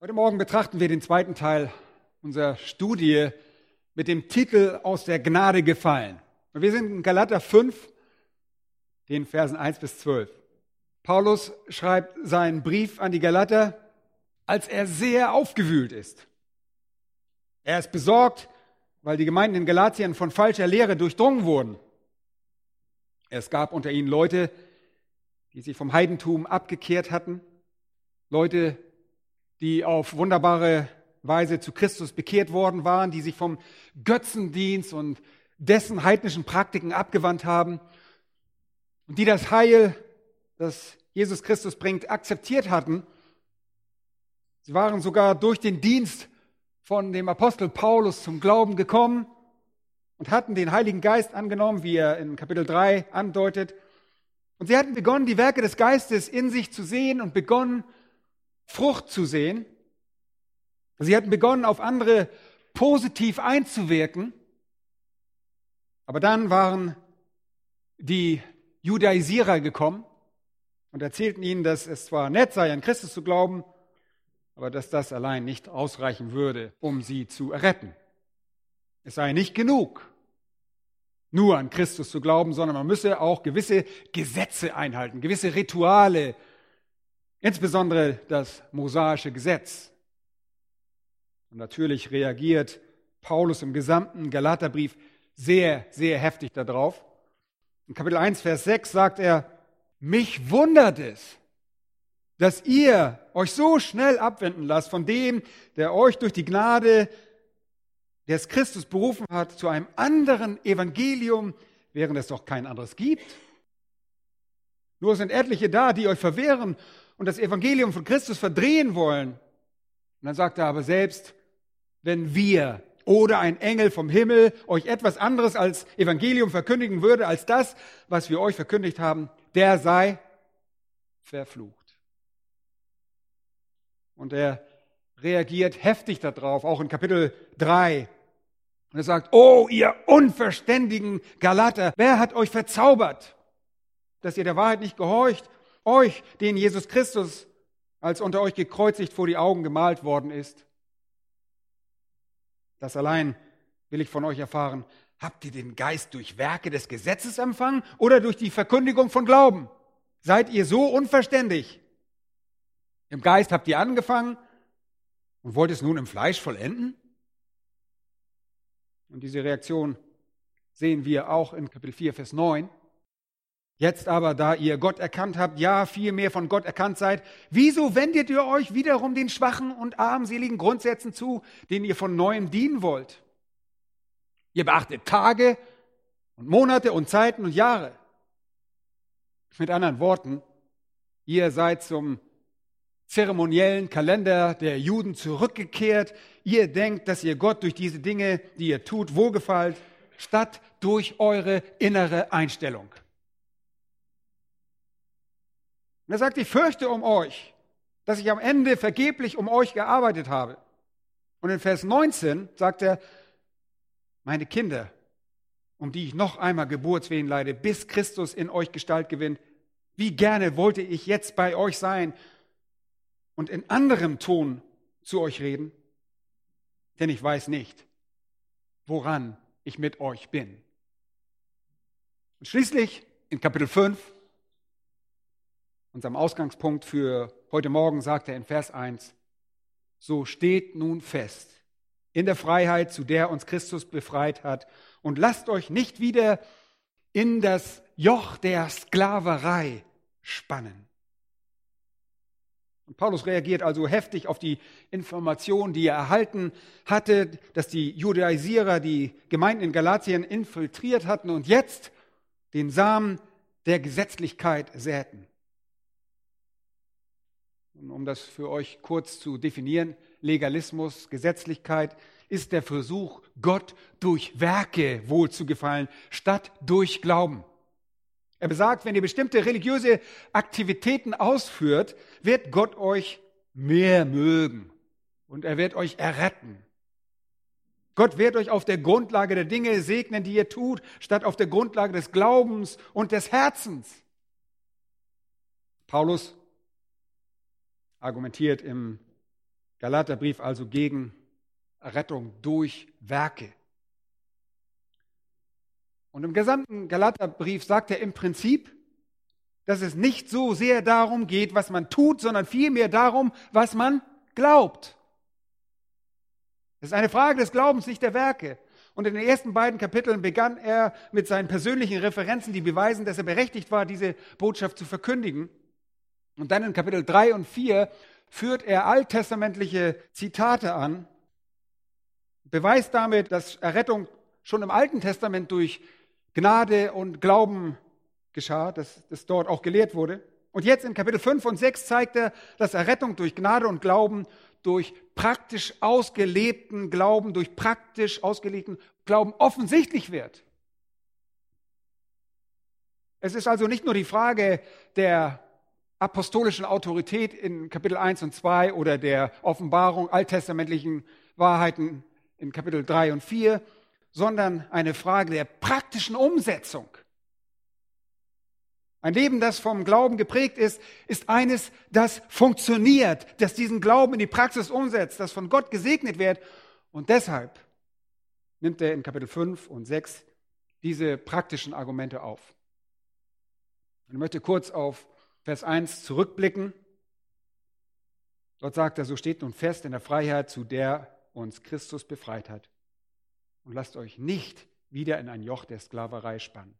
Heute Morgen betrachten wir den zweiten Teil unserer Studie mit dem Titel Aus der Gnade gefallen. Und wir sind in Galater 5, den Versen 1 bis 12. Paulus schreibt seinen Brief an die Galater, als er sehr aufgewühlt ist. Er ist besorgt, weil die Gemeinden in Galatien von falscher Lehre durchdrungen wurden. Es gab unter ihnen Leute, die sich vom Heidentum abgekehrt hatten, Leute, die auf wunderbare Weise zu Christus bekehrt worden waren, die sich vom Götzendienst und dessen heidnischen Praktiken abgewandt haben und die das Heil, das Jesus Christus bringt, akzeptiert hatten. Sie waren sogar durch den Dienst von dem Apostel Paulus zum Glauben gekommen und hatten den Heiligen Geist angenommen, wie er in Kapitel 3 andeutet. Und sie hatten begonnen, die Werke des Geistes in sich zu sehen und begonnen, Frucht zu sehen. Sie hatten begonnen, auf andere positiv einzuwirken. Aber dann waren die Judaisierer gekommen und erzählten ihnen, dass es zwar nett sei, an Christus zu glauben, aber dass das allein nicht ausreichen würde, um sie zu erretten. Es sei nicht genug, nur an Christus zu glauben, sondern man müsse auch gewisse Gesetze einhalten, gewisse Rituale, insbesondere das mosaische Gesetz. Und natürlich reagiert Paulus im gesamten Galaterbrief sehr, sehr heftig darauf. In Kapitel 1, Vers 6 sagt er, mich wundert es, dass ihr euch so schnell abwenden lasst von dem, der euch durch die Gnade des Christus berufen hat, zu einem anderen Evangelium, während es doch kein anderes gibt. Nur sind etliche da, die euch verwehren und das Evangelium von Christus verdrehen wollen. Und dann sagt er aber selbst, wenn wir oder ein Engel vom Himmel euch etwas anderes als Evangelium verkündigen würde, als das, was wir euch verkündigt haben, der sei verflucht. Und er reagiert heftig darauf, auch in Kapitel 3. Und er sagt, oh, ihr unverständigen Galater, wer hat euch verzaubert, dass ihr der Wahrheit nicht gehorcht? Euch, den Jesus Christus als unter euch gekreuzigt vor die Augen gemalt worden ist. Das allein will ich von euch erfahren. Habt ihr den Geist durch Werke des Gesetzes empfangen oder durch die Verkündigung von Glauben? Seid ihr so unverständig? Im Geist habt ihr angefangen und wollt es nun im Fleisch vollenden? Und diese Reaktion sehen wir auch in Kapitel 4, Vers 9. Jetzt aber, da ihr Gott erkannt habt, ja, vielmehr von Gott erkannt seid, wieso wendet ihr euch wiederum den schwachen und armseligen Grundsätzen zu, denen ihr von Neuem dienen wollt? Ihr beachtet Tage und Monate und Zeiten und Jahre. Mit anderen Worten, ihr seid zum zeremoniellen Kalender der Juden zurückgekehrt. Ihr denkt, dass ihr Gott durch diese Dinge, die ihr tut, wohlgefallt, statt durch eure innere Einstellung. Und er sagt, ich fürchte um euch, dass ich am Ende vergeblich um euch gearbeitet habe. Und in Vers 19 sagt er, meine Kinder, um die ich noch einmal Geburtswehen leide, bis Christus in euch Gestalt gewinnt, wie gerne wollte ich jetzt bei euch sein und in anderem Ton zu euch reden, denn ich weiß nicht, woran ich mit euch bin. Und schließlich in Kapitel 5, unserem Ausgangspunkt für heute Morgen, sagt er in Vers 1, so steht nun fest in der Freiheit, zu der uns Christus befreit hat, und lasst euch nicht wieder in das Joch der Sklaverei spannen. Und Paulus reagiert also heftig auf die Information, die er erhalten hatte, dass die Judaisierer die Gemeinden in Galatien infiltriert hatten und jetzt den Samen der Gesetzlichkeit säten. Und um das für euch kurz zu definieren, Legalismus, Gesetzlichkeit ist der Versuch, Gott durch Werke wohlzugefallen, statt durch Glauben. Er besagt, wenn ihr bestimmte religiöse Aktivitäten ausführt, wird Gott euch mehr mögen und er wird euch erretten. Gott wird euch auf der Grundlage der Dinge segnen, die ihr tut, statt auf der Grundlage des Glaubens und des Herzens. Paulus argumentiert im Galaterbrief also gegen Errettung durch Werke. Und im gesamten Galaterbrief sagt er im Prinzip, dass es nicht so sehr darum geht, was man tut, sondern vielmehr darum, was man glaubt. Es ist eine Frage des Glaubens, nicht der Werke. Und in den ersten beiden Kapiteln begann er mit seinen persönlichen Referenzen, die beweisen, dass er berechtigt war, diese Botschaft zu verkündigen. Und dann in Kapitel 3 und 4 führt er alttestamentliche Zitate an, beweist damit, dass Errettung schon im Alten Testament durch Gnade und Glauben geschah, dass das dort auch gelehrt wurde. Und jetzt in Kapitel 5 und 6 zeigt er, dass Errettung durch Gnade und Glauben, durch praktisch ausgelebten Glauben, durch praktisch ausgelegten Glauben offensichtlich wird. Es ist also nicht nur die Frage der apostolischen Autorität in Kapitel 1 und 2 oder der Offenbarung alttestamentlichen Wahrheiten in Kapitel 3 und 4, sondern eine Frage der praktischen Umsetzung. Ein Leben, das vom Glauben geprägt ist, ist eines, das funktioniert, das diesen Glauben in die Praxis umsetzt, das von Gott gesegnet wird. Und deshalb nimmt er in Kapitel 5 und 6 diese praktischen Argumente auf. Ich möchte kurz auf Vers 1 zurückblicken. Dort sagt er, so steht nun fest in der Freiheit, zu der uns Christus befreit hat. Und lasst euch nicht wieder in ein Joch der Sklaverei spannen.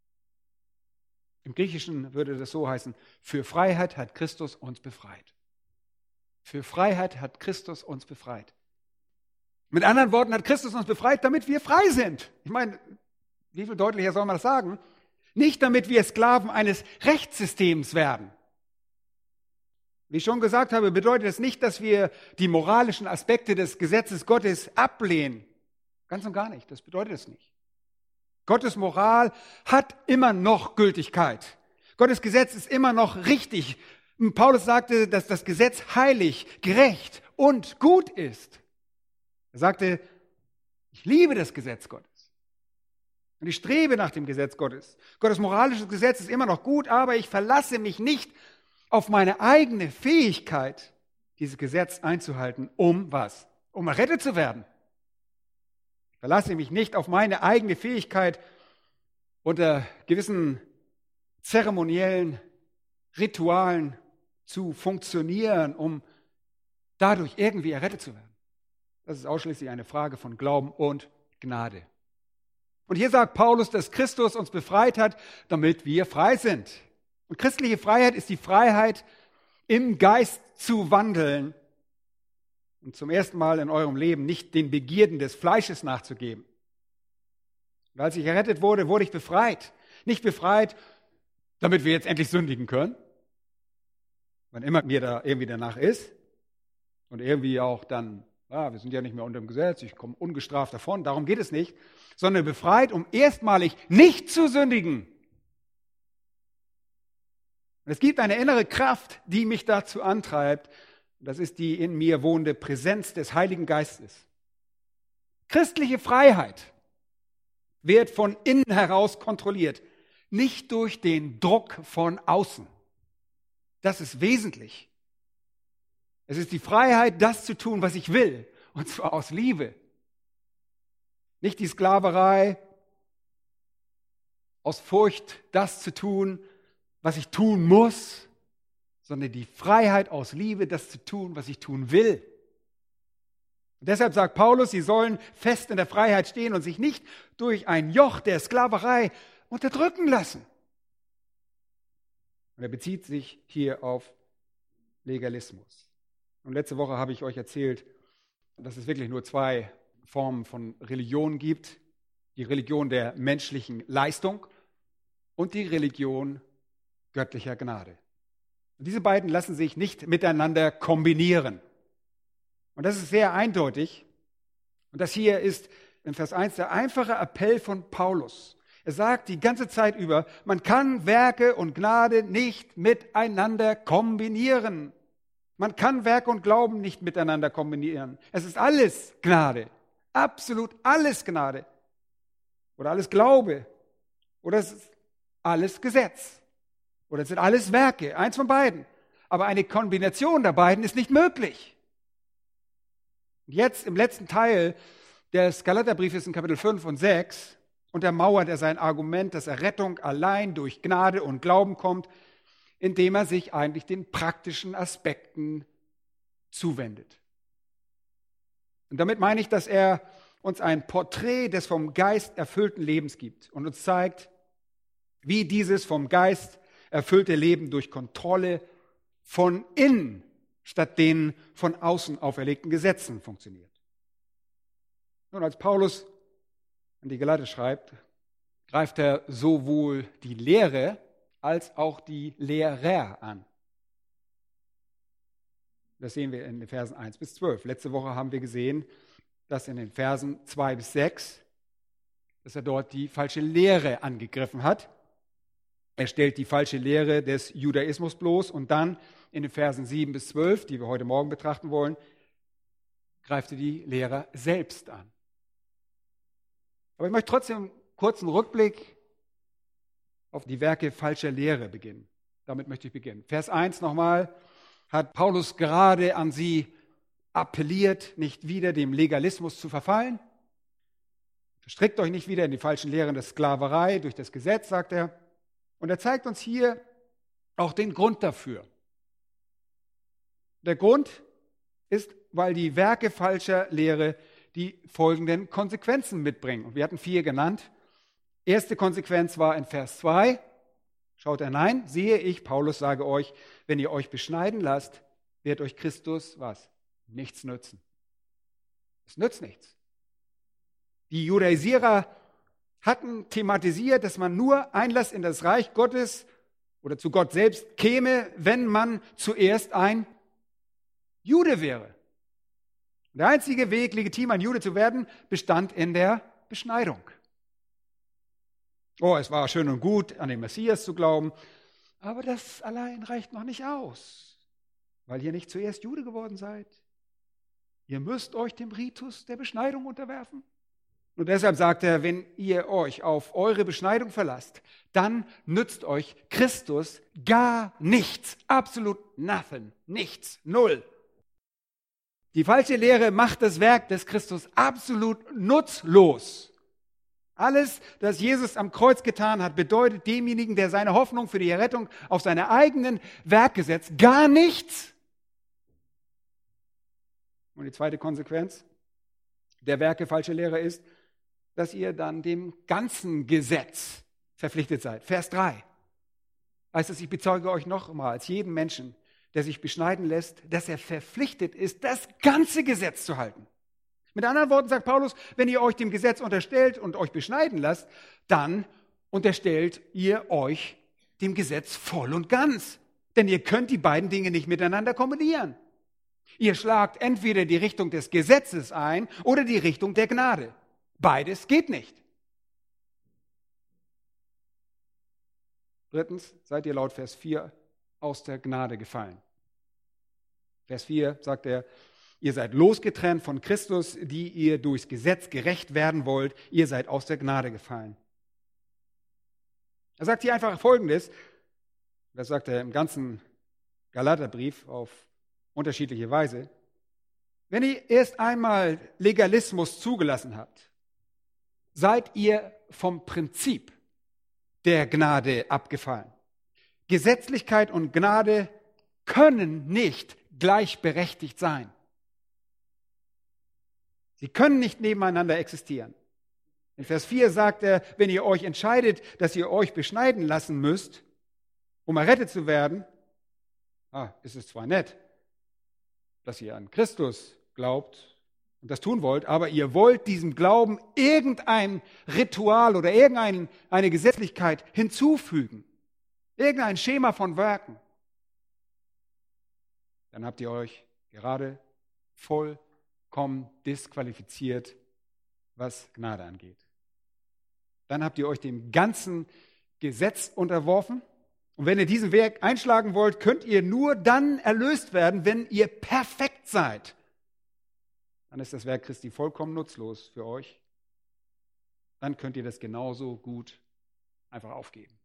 Im Griechischen würde das so heißen, für Freiheit hat Christus uns befreit. Für Freiheit hat Christus uns befreit. Mit anderen Worten hat Christus uns befreit, damit wir frei sind. Ich meine, wie viel deutlicher soll man das sagen? Nicht damit wir Sklaven eines Rechtssystems werden. Wie ich schon gesagt habe, bedeutet es nicht, dass wir die moralischen Aspekte des Gesetzes Gottes ablehnen. Ganz und gar nicht, das bedeutet es nicht. Gottes Moral hat immer noch Gültigkeit. Gottes Gesetz ist immer noch richtig. Paulus sagte, dass das Gesetz heilig, gerecht und gut ist. Er sagte, ich liebe das Gesetz Gottes. Und ich strebe nach dem Gesetz Gottes. Gottes moralisches Gesetz ist immer noch gut, aber ich verlasse mich nicht auf meine eigene Fähigkeit, dieses Gesetz einzuhalten, um was? Um errettet zu werden. Ich verlasse mich nicht auf meine eigene Fähigkeit, unter gewissen zeremoniellen Ritualen zu funktionieren, um dadurch irgendwie errettet zu werden. Das ist ausschließlich eine Frage von Glauben und Gnade. Und hier sagt Paulus, dass Christus uns befreit hat, damit wir frei sind. Und christliche Freiheit ist die Freiheit, im Geist zu wandeln und zum ersten Mal in eurem Leben nicht den Begierden des Fleisches nachzugeben. Und als ich errettet wurde, wurde ich befreit. Nicht befreit, damit wir jetzt endlich sündigen können, wann immer mir da irgendwie danach ist und irgendwie auch dann, wir sind ja nicht mehr unter dem Gesetz, ich komme ungestraft davon, darum geht es nicht, sondern befreit, um erstmalig nicht zu sündigen. Und es gibt eine innere Kraft, die mich dazu antreibt. Das ist die in mir wohnende Präsenz des Heiligen Geistes. Christliche Freiheit wird von innen heraus kontrolliert, nicht durch den Druck von außen. Das ist wesentlich. Es ist die Freiheit, das zu tun, was ich will, und zwar aus Liebe. Nicht die Sklaverei, aus Furcht, das zu tun, was ich tun muss, sondern die Freiheit aus Liebe, das zu tun, was ich tun will. Und deshalb sagt Paulus, sie sollen fest in der Freiheit stehen und sich nicht durch ein Joch der Sklaverei unterdrücken lassen. Und er bezieht sich hier auf Legalismus. Und letzte Woche habe ich euch erzählt, dass es wirklich nur zwei Formen von Religion gibt. Die Religion der menschlichen Leistung und die Religion göttlicher Gnade. Und diese beiden lassen sich nicht miteinander kombinieren. Und das ist sehr eindeutig. Und das hier ist in Vers 1 der einfache Appell von Paulus. Er sagt die ganze Zeit über, man kann Werke und Gnade nicht miteinander kombinieren. Man kann Werke und Glauben nicht miteinander kombinieren. Es ist alles Gnade. Absolut alles Gnade. Oder alles Glaube. Oder es ist alles Gesetz. Oder es sind alles Werke. Eins von beiden. Aber eine Kombination der beiden ist nicht möglich. Und jetzt im letzten Teil des Galaterbriefes in Kapitel 5 und 6 untermauert er sein Argument, dass Errettung allein durch Gnade und Glauben kommt, indem er sich eigentlich den praktischen Aspekten zuwendet. Und damit meine ich, dass er uns ein Porträt des vom Geist erfüllten Lebens gibt und uns zeigt, wie dieses vom Geist erfüllte Leben durch Kontrolle von innen statt den von außen auferlegten Gesetzen funktioniert. Nun, als Paulus an die Galater schreibt, greift er sowohl die Lehre als auch die Lehrer an. Das sehen wir in den Versen 1 bis 12. Letzte Woche haben wir gesehen, dass in den Versen 2 bis 6, dass er dort die falsche Lehre angegriffen hat. Er stellt die falsche Lehre des Judaismus bloß und dann in den Versen 7 bis 12, die wir heute Morgen betrachten wollen, greift er die Lehrer selbst an. Aber ich möchte trotzdem einen kurzen Rückblick auf die Werke falscher Lehre beginnen. Damit möchte ich beginnen. Vers 1 nochmal, hat Paulus gerade an sie appelliert, nicht wieder dem Legalismus zu verfallen. Verstrickt euch nicht wieder in die falschen Lehren der Sklaverei durch das Gesetz, sagt er. Und er zeigt uns hier auch den Grund dafür. Der Grund ist, weil die Werke falscher Lehre die folgenden Konsequenzen mitbringen. Und wir hatten 4 genannt. Erste Konsequenz war in Vers 2. Schaut er, nein, siehe ich, Paulus sage euch, wenn ihr euch beschneiden lasst, wird euch Christus was? Nichts nützen. Es nützt nichts. Die Judaisierer hatten thematisiert, dass man nur Einlass in das Reich Gottes oder zu Gott selbst käme, wenn man zuerst ein Jude wäre. Der einzige Weg, legitim ein Jude zu werden, bestand in der Beschneidung. Oh, es war schön und gut, an den Messias zu glauben, aber das allein reicht noch nicht aus, weil ihr nicht zuerst Jude geworden seid. Ihr müsst euch dem Ritus der Beschneidung unterwerfen. Und deshalb sagt er, wenn ihr euch auf eure Beschneidung verlasst, dann nützt euch Christus gar nichts, absolut nothing, nichts, null. Die falsche Lehre macht das Werk des Christus absolut nutzlos. Alles, das Jesus am Kreuz getan hat, bedeutet demjenigen, der seine Hoffnung für die Errettung auf seine eigenen Werke setzt, gar nichts. Und die zweite Konsequenz der Werke falscher Lehre ist, dass ihr dann dem ganzen Gesetz verpflichtet seid. Vers 3 heißt es, ich bezeuge euch nochmals, jeden Menschen, der sich beschneiden lässt, dass er verpflichtet ist, das ganze Gesetz zu halten. Mit anderen Worten sagt Paulus, wenn ihr euch dem Gesetz unterstellt und euch beschneiden lasst, dann unterstellt ihr euch dem Gesetz voll und ganz. Denn ihr könnt die beiden Dinge nicht miteinander kombinieren. Ihr schlagt entweder die Richtung des Gesetzes ein oder die Richtung der Gnade. Beides geht nicht. Drittens, seid ihr laut Vers 4 aus der Gnade gefallen. Vers 4 sagt er, ihr seid losgetrennt von Christus, die ihr durchs Gesetz gerecht werden wollt. Ihr seid aus der Gnade gefallen. Er sagt hier einfach Folgendes, das sagt er im ganzen Galaterbrief auf unterschiedliche Weise. Wenn ihr erst einmal Legalismus zugelassen habt, seid ihr vom Prinzip der Gnade abgefallen. Gesetzlichkeit und Gnade können nicht gleichberechtigt sein. Sie können nicht nebeneinander existieren. In Vers 4 sagt er, wenn ihr euch entscheidet, dass ihr euch beschneiden lassen müsst, um errettet zu werden, ist es zwar nett, dass ihr an Christus glaubt und das tun wollt, aber ihr wollt diesem Glauben irgendein Ritual oder irgendeine Gesetzlichkeit hinzufügen, irgendein Schema von Werken, dann habt ihr euch gerade vollkommen disqualifiziert, was Gnade angeht. Dann habt ihr euch dem ganzen Gesetz unterworfen. Und wenn ihr diesen Weg einschlagen wollt, könnt ihr nur dann erlöst werden, wenn ihr perfekt seid. Dann ist das Werk Christi vollkommen nutzlos für euch. Dann könnt ihr das genauso gut einfach aufgeben.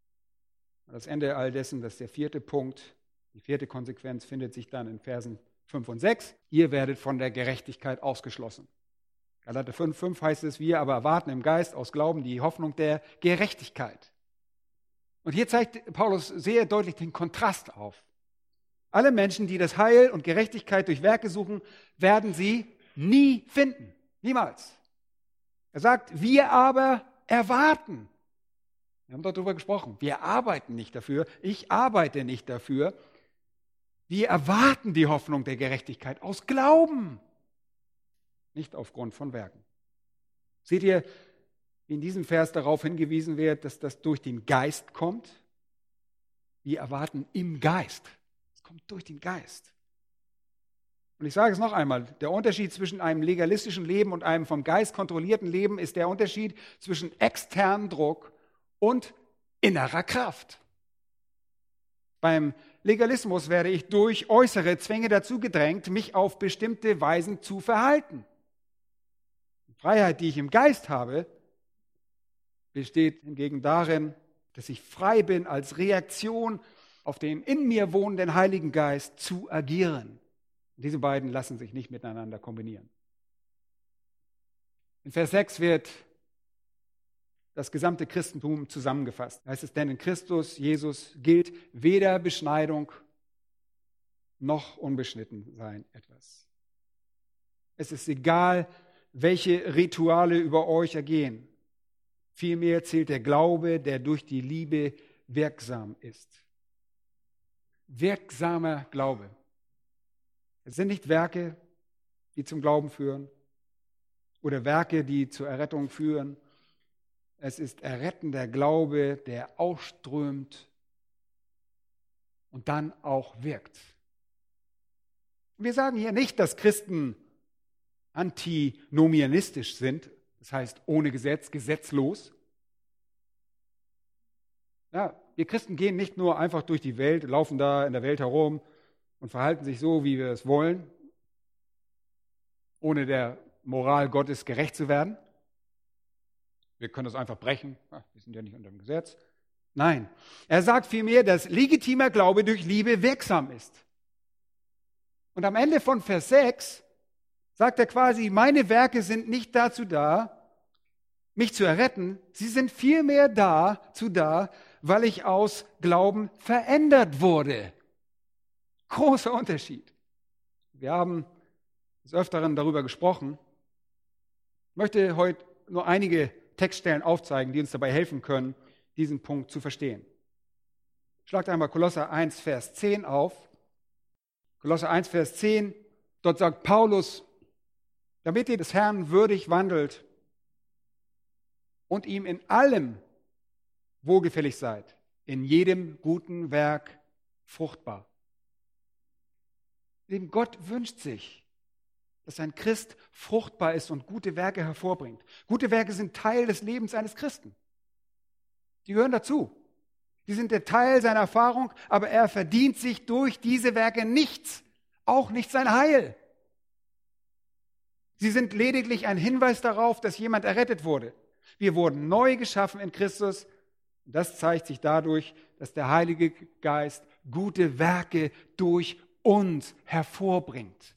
Das Ende all dessen, das ist der 4. Punkt, die 4. Konsequenz findet sich dann in Versen 5 und 6, ihr werdet von der Gerechtigkeit ausgeschlossen. Galater 5 heißt es, wir aber erwarten im Geist aus Glauben die Hoffnung der Gerechtigkeit. Und hier zeigt Paulus sehr deutlich den Kontrast auf. Alle Menschen, die das Heil und Gerechtigkeit durch Werke suchen, werden sie nie finden. Niemals. Er sagt, wir aber erwarten. Wir haben darüber gesprochen. Wir arbeiten nicht dafür. Ich arbeite nicht dafür. Wir erwarten die Hoffnung der Gerechtigkeit aus Glauben. Nicht aufgrund von Werken. Seht ihr, wie in diesem Vers darauf hingewiesen wird, dass das durch den Geist kommt? Wir erwarten im Geist. Es kommt durch den Geist. Und ich sage es noch einmal, der Unterschied zwischen einem legalistischen Leben und einem vom Geist kontrollierten Leben ist der Unterschied zwischen externem Druck und innerer Kraft. Beim Legalismus werde ich durch äußere Zwänge dazu gedrängt, mich auf bestimmte Weisen zu verhalten. Die Freiheit, die ich im Geist habe, besteht hingegen darin, dass ich frei bin, als Reaktion auf den in mir wohnenden Heiligen Geist zu agieren. Und diese beiden lassen sich nicht miteinander kombinieren. In Vers 6 wird das gesamte Christentum zusammengefasst. Da heißt es, denn in Christus Jesus gilt weder Beschneidung noch Unbeschnittensein etwas. Es ist egal, welche Rituale über euch ergehen. Vielmehr zählt der Glaube, der durch die Liebe wirksam ist. Wirksamer Glaube. Es sind nicht Werke, die zum Glauben führen oder Werke, die zur Errettung führen. Es ist errettender Glaube, der ausströmt und dann auch wirkt. Wir sagen hier nicht, dass Christen antinomianistisch sind, das heißt ohne Gesetz, gesetzlos. Ja, wir Christen gehen nicht nur einfach durch die Welt, laufen da in der Welt herum und verhalten sich so, wie wir es wollen, ohne der Moral Gottes gerecht zu werden. Wir können das einfach brechen, wir sind ja nicht unter dem Gesetz. Nein, er sagt vielmehr, dass legitimer Glaube durch Liebe wirksam ist. Und am Ende von Vers 6 sagt er quasi, meine Werke sind nicht dazu da, mich zu erretten, sie sind vielmehr dazu da, weil ich aus Glauben verändert wurde. Großer Unterschied. Wir haben des Öfteren darüber gesprochen. Ich möchte heute nur einige Textstellen aufzeigen, die uns dabei helfen können, diesen Punkt zu verstehen. Schlagt einmal Kolosser 1, Vers 10 auf. Kolosser 1, Vers 10, dort sagt Paulus, damit ihr des Herrn würdig wandelt und ihm in allem wohlgefällig seid, in jedem guten Werk fruchtbar. Denn Gott wünscht sich, dass ein Christ fruchtbar ist und gute Werke hervorbringt. Gute Werke sind Teil des Lebens eines Christen. Die gehören dazu. Die sind der Teil seiner Erfahrung, aber er verdient sich durch diese Werke nichts, auch nicht sein Heil. Sie sind lediglich ein Hinweis darauf, dass jemand errettet wurde. Wir wurden neu geschaffen in Christus. Und das zeigt sich dadurch, dass der Heilige Geist gute Werke durch uns hervorbringt.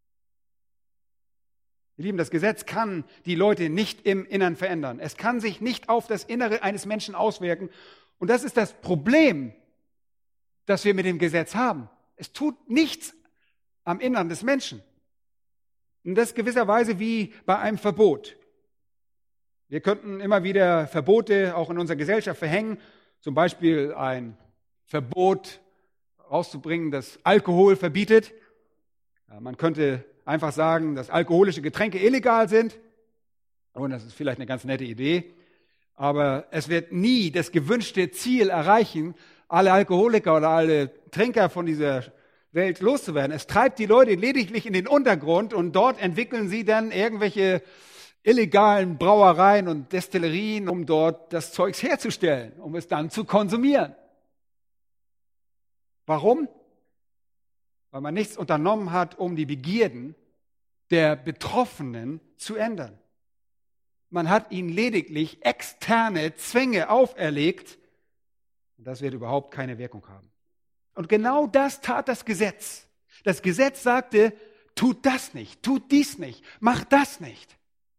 Ihr Lieben, das Gesetz kann die Leute nicht im Innern verändern. Es kann sich nicht auf das Innere eines Menschen auswirken. Und das ist das Problem, das wir mit dem Gesetz haben. Es tut nichts am Innern des Menschen. Und das gewisserweise wie bei einem Verbot. Wir könnten immer wieder Verbote auch in unserer Gesellschaft verhängen. Zum Beispiel ein Verbot rauszubringen, das Alkohol verbietet. Ja, man könnte einfach sagen, dass alkoholische Getränke illegal sind. Und das ist vielleicht eine ganz nette Idee. Aber es wird nie das gewünschte Ziel erreichen, alle Alkoholiker oder alle Trinker von dieser Welt loszuwerden. Es treibt die Leute lediglich in den Untergrund und dort entwickeln sie dann irgendwelche illegalen Brauereien und Destillerien, um dort das Zeugs herzustellen, um es dann zu konsumieren. Warum? Weil man nichts unternommen hat, um die Begierden der Betroffenen zu ändern. Man hat ihnen lediglich externe Zwänge auferlegt und das wird überhaupt keine Wirkung haben. Und genau das tat das Gesetz. Das Gesetz sagte, tut das nicht, tut dies nicht, macht das nicht.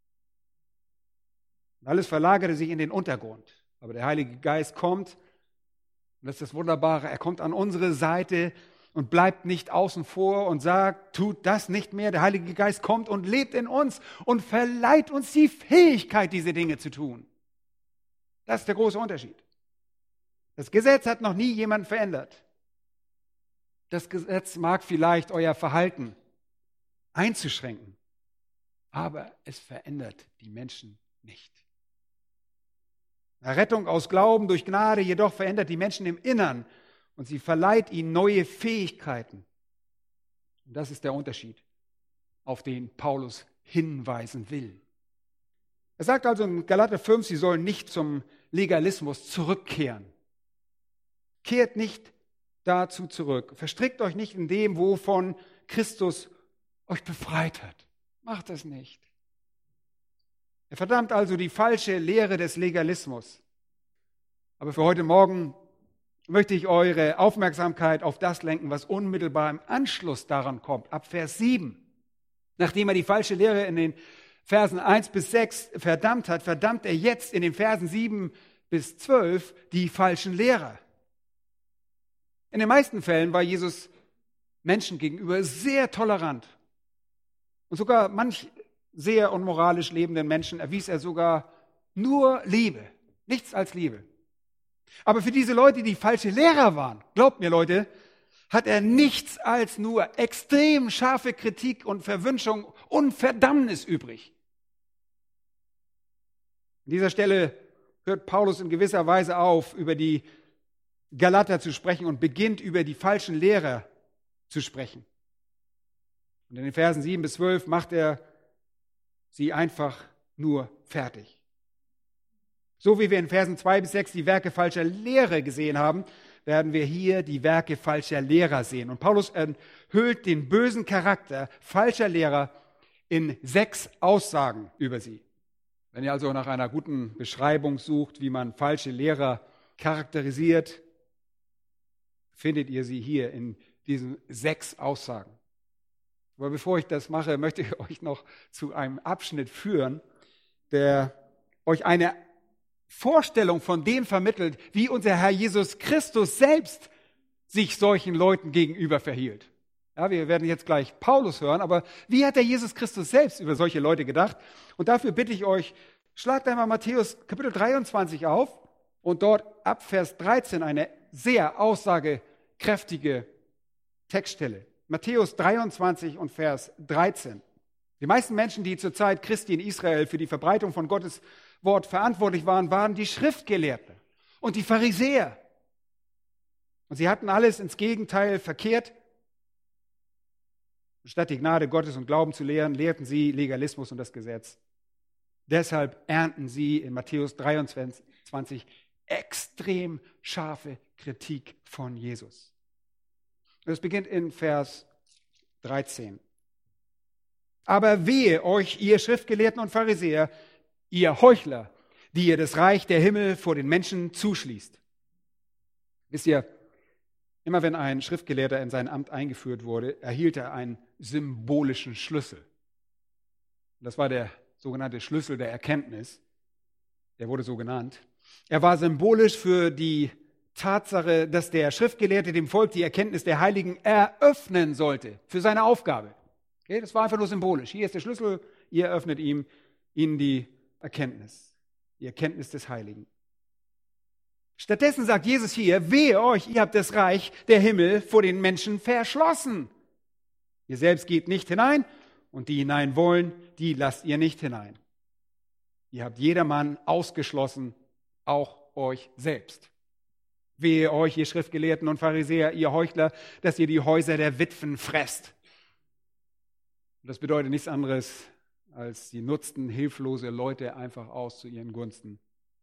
Und alles verlagerte sich in den Untergrund. Aber der Heilige Geist kommt, und das ist das Wunderbare, er kommt an unsere Seite und bleibt nicht außen vor und sagt, tut das nicht mehr. Der Heilige Geist kommt und lebt in uns und verleiht uns die Fähigkeit, diese Dinge zu tun. Das ist der große Unterschied. Das Gesetz hat noch nie jemand verändert. Das Gesetz mag vielleicht euer Verhalten einzuschränken, aber es verändert die Menschen nicht. Errettung aus Glauben durch Gnade jedoch verändert die Menschen im Innern und sie verleiht ihnen neue Fähigkeiten. Und das ist der Unterschied, auf den Paulus hinweisen will. Er sagt also in Galater 5, sie sollen nicht zum Legalismus zurückkehren. Kehrt nicht dazu zurück. Verstrickt euch nicht in dem, wovon Christus euch befreit hat. Macht das nicht. Er verdammt also die falsche Lehre des Legalismus. Aber für heute Morgen möchte ich eure Aufmerksamkeit auf das lenken, was unmittelbar im Anschluss daran kommt, ab Vers 7. Nachdem er die falsche Lehre in den Versen 1 bis 6 verdammt hat, verdammt er jetzt in den Versen 7 bis 12 die falschen Lehrer. In den meisten Fällen war Jesus Menschen gegenüber sehr tolerant. Und sogar manch sehr unmoralisch lebenden Menschen erwies er sogar nur Liebe, nichts als Liebe. Aber für diese Leute, die falsche Lehrer waren, glaubt mir Leute, hat er nichts als nur extrem scharfe Kritik und Verwünschung und Verdammnis übrig. An dieser Stelle hört Paulus in gewisser Weise auf, über die Galater zu sprechen und beginnt über die falschen Lehrer zu sprechen. Und in den Versen 7 bis 12 macht er sie einfach nur fertig. So wie wir in Versen 2 bis 6 die Werke falscher Lehre gesehen haben, werden wir hier die Werke falscher Lehrer sehen. Und Paulus enthüllt den bösen Charakter falscher Lehrer in 6 Aussagen über sie. Wenn ihr also nach einer guten Beschreibung sucht, wie man falsche Lehrer charakterisiert, findet ihr sie hier in diesen 6 Aussagen. Aber bevor ich das mache, möchte ich euch noch zu einem Abschnitt führen, der euch eine Vorstellung von dem vermittelt, wie unser Herr Jesus Christus selbst sich solchen Leuten gegenüber verhielt. Ja, wir werden jetzt gleich Paulus hören, aber wie hat der Jesus Christus selbst über solche Leute gedacht? Und dafür bitte ich euch, schlagt einmal Matthäus Kapitel 23 auf und dort ab Vers 13 eine sehr aussagekräftige Textstelle. Matthäus 23 und Vers 13. Die meisten Menschen, die zur Zeit Christi in Israel für die Verbreitung von Gottes Wort verantwortlich waren, waren die Schriftgelehrten und die Pharisäer. Und sie hatten alles ins Gegenteil verkehrt. Statt die Gnade Gottes und Glauben zu lehren, lehrten sie Legalismus und das Gesetz. Deshalb ernten sie in Matthäus 23 extrem scharfe Kritik von Jesus. Das beginnt in Vers 13. Aber wehe euch, ihr Schriftgelehrten und Pharisäer, ihr Heuchler, die ihr das Reich der Himmel vor den Menschen zuschließt. Wisst ihr, immer wenn ein Schriftgelehrter in sein Amt eingeführt wurde, erhielt er einen symbolischen Schlüssel. Das war der sogenannte Schlüssel der Erkenntnis. Der wurde so genannt. Er war symbolisch für die Tatsache, dass der Schriftgelehrte dem Volk die Erkenntnis der Heiligen eröffnen sollte für seine Aufgabe. Okay, das war einfach nur symbolisch. Hier ist der Schlüssel, ihr eröffnet ihnen die Erkenntnis des Heiligen. Stattdessen sagt Jesus hier, wehe euch, ihr habt das Reich der Himmel vor den Menschen verschlossen. Ihr selbst geht nicht hinein und die hinein wollen, die lasst ihr nicht hinein. Ihr habt jedermann ausgeschlossen, auch euch selbst. Wehe euch, ihr Schriftgelehrten und Pharisäer, ihr Heuchler, dass ihr die Häuser der Witwen fresst. Und das bedeutet nichts anderes, als sie nutzten hilflose Leute einfach aus zu ihren Gunsten.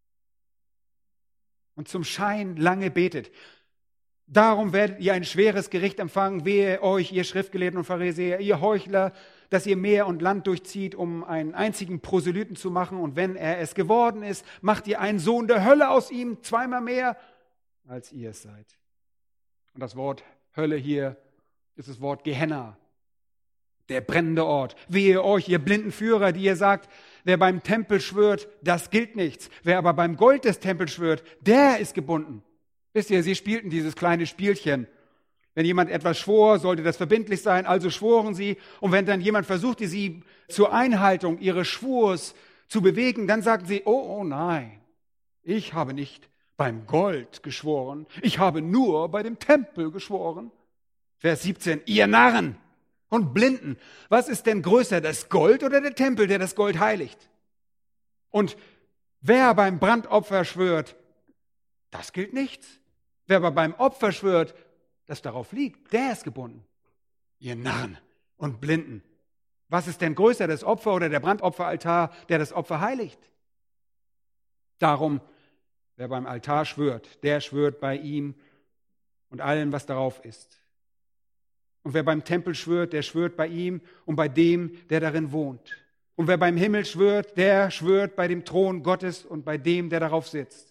Und zum Schein lange betet. Darum werdet ihr ein schweres Gericht empfangen. Wehe euch, ihr Schriftgelehrten und Pharisäer, ihr Heuchler, dass ihr Meer und Land durchzieht, um einen einzigen Proselyten zu machen. Und wenn er es geworden ist, macht ihr einen Sohn der Hölle aus ihm, 2-mal mehr, als ihr es seid. Und das Wort Hölle hier ist das Wort Gehenna, der brennende Ort. Wehe euch, ihr blinden Führer, die ihr sagt, wer beim Tempel schwört, das gilt nichts. Wer aber beim Gold des Tempels schwört, der ist gebunden. Wisst ihr, sie spielten dieses kleine Spielchen. Wenn jemand etwas schwor, sollte das verbindlich sein, also schworen sie. Und wenn dann jemand versuchte, sie zur Einhaltung ihres Schwurs zu bewegen, dann sagten sie, oh nein, ich habe nicht beim Gold geschworen, ich habe nur bei dem Tempel geschworen. Vers 17, ihr Narren und Blinden, was ist denn größer, das Gold oder der Tempel, der das Gold heiligt? Und wer beim Brandopfer schwört, das gilt nichts. Wer aber beim Opfer schwört, das darauf liegt, der ist gebunden. Ihr Narren und Blinden, was ist denn größer, das Opfer oder der Brandopferaltar, der das Opfer heiligt? Darum, wer beim Altar schwört, der schwört bei ihm und allem, was darauf ist. Und wer beim Tempel schwört, der schwört bei ihm und bei dem, der darin wohnt. Und wer beim Himmel schwört, der schwört bei dem Thron Gottes und bei dem, der darauf sitzt.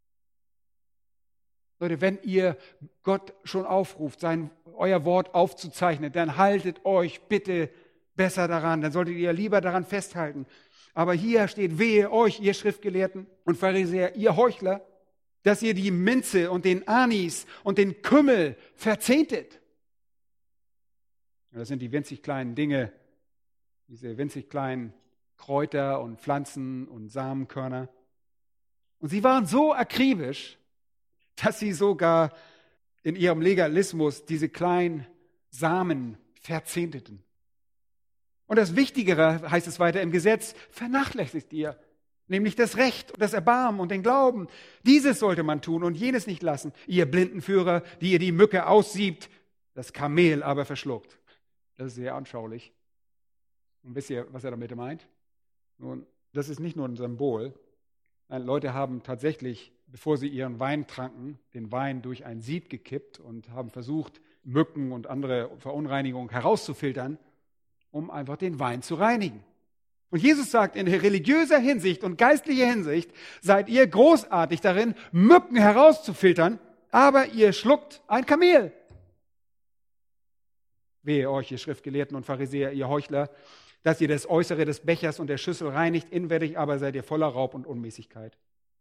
Leute, wenn ihr Gott schon aufruft, euer Wort aufzuzeichnen, dann haltet euch bitte besser daran. Dann solltet ihr lieber daran festhalten. Aber hier steht, wehe euch, ihr Schriftgelehrten und Pharisäer, ihr Heuchler, dass ihr die Minze und den Anis und den Kümmel verzehntet. Das sind die winzig kleinen Dinge, diese winzig kleinen Kräuter und Pflanzen und Samenkörner. Und sie waren so akribisch, dass sie sogar in ihrem Legalismus diese kleinen Samen verzehnteten. Und das Wichtigere, heißt es weiter im Gesetz, vernachlässigt ihr, nämlich das Recht und das Erbarmen und den Glauben. Dieses sollte man tun und jenes nicht lassen, ihr Blindenführer, die ihr die Mücke aussiebt, das Kamel aber verschluckt. Das ist sehr anschaulich. Und wisst ihr, was er damit meint? Nun, das ist nicht nur ein Symbol. Nein, Leute haben tatsächlich, bevor sie ihren Wein tranken, den Wein durch ein Sieb gekippt und haben versucht, Mücken und andere Verunreinigungen herauszufiltern, um einfach den Wein zu reinigen. Und Jesus sagt, in religiöser Hinsicht und geistlicher Hinsicht seid ihr großartig darin, Mücken herauszufiltern, aber ihr schluckt ein Kamel. Wehe euch, ihr Schriftgelehrten und Pharisäer, ihr Heuchler, dass ihr das Äußere des Bechers und der Schüssel reinigt, inwendig aber seid ihr voller Raub und Unmäßigkeit.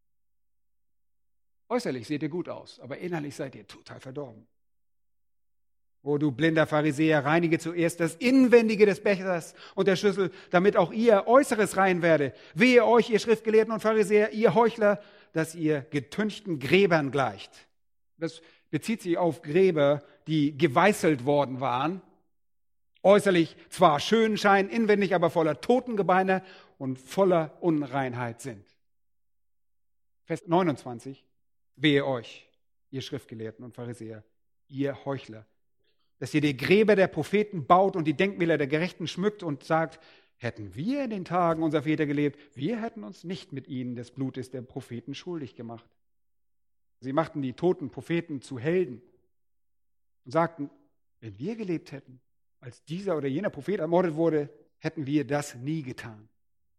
Äußerlich seht ihr gut aus, aber innerlich seid ihr total verdorben. O du blinder Pharisäer, reinige zuerst das Inwendige des Bechers und der Schüssel, damit auch ihr Äußeres rein werde. Wehe euch, ihr Schriftgelehrten und Pharisäer, ihr Heuchler, dass ihr getünchten Gräbern gleicht. Das bezieht sich auf Gräber, die geweißelt worden waren. Äußerlich zwar schön scheinen, inwendig aber voller Totengebeine und voller Unreinheit sind. Vers 29. Wehe euch, ihr Schriftgelehrten und Pharisäer, ihr Heuchler, dass ihr die Gräber der Propheten baut und die Denkmäler der Gerechten schmückt und sagt, hätten wir in den Tagen unserer Väter gelebt, wir hätten uns nicht mit ihnen des Blutes der Propheten schuldig gemacht. Sie machten die toten Propheten zu Helden und sagten, wenn wir gelebt hätten, als dieser oder jener Prophet ermordet wurde, hätten wir das nie getan.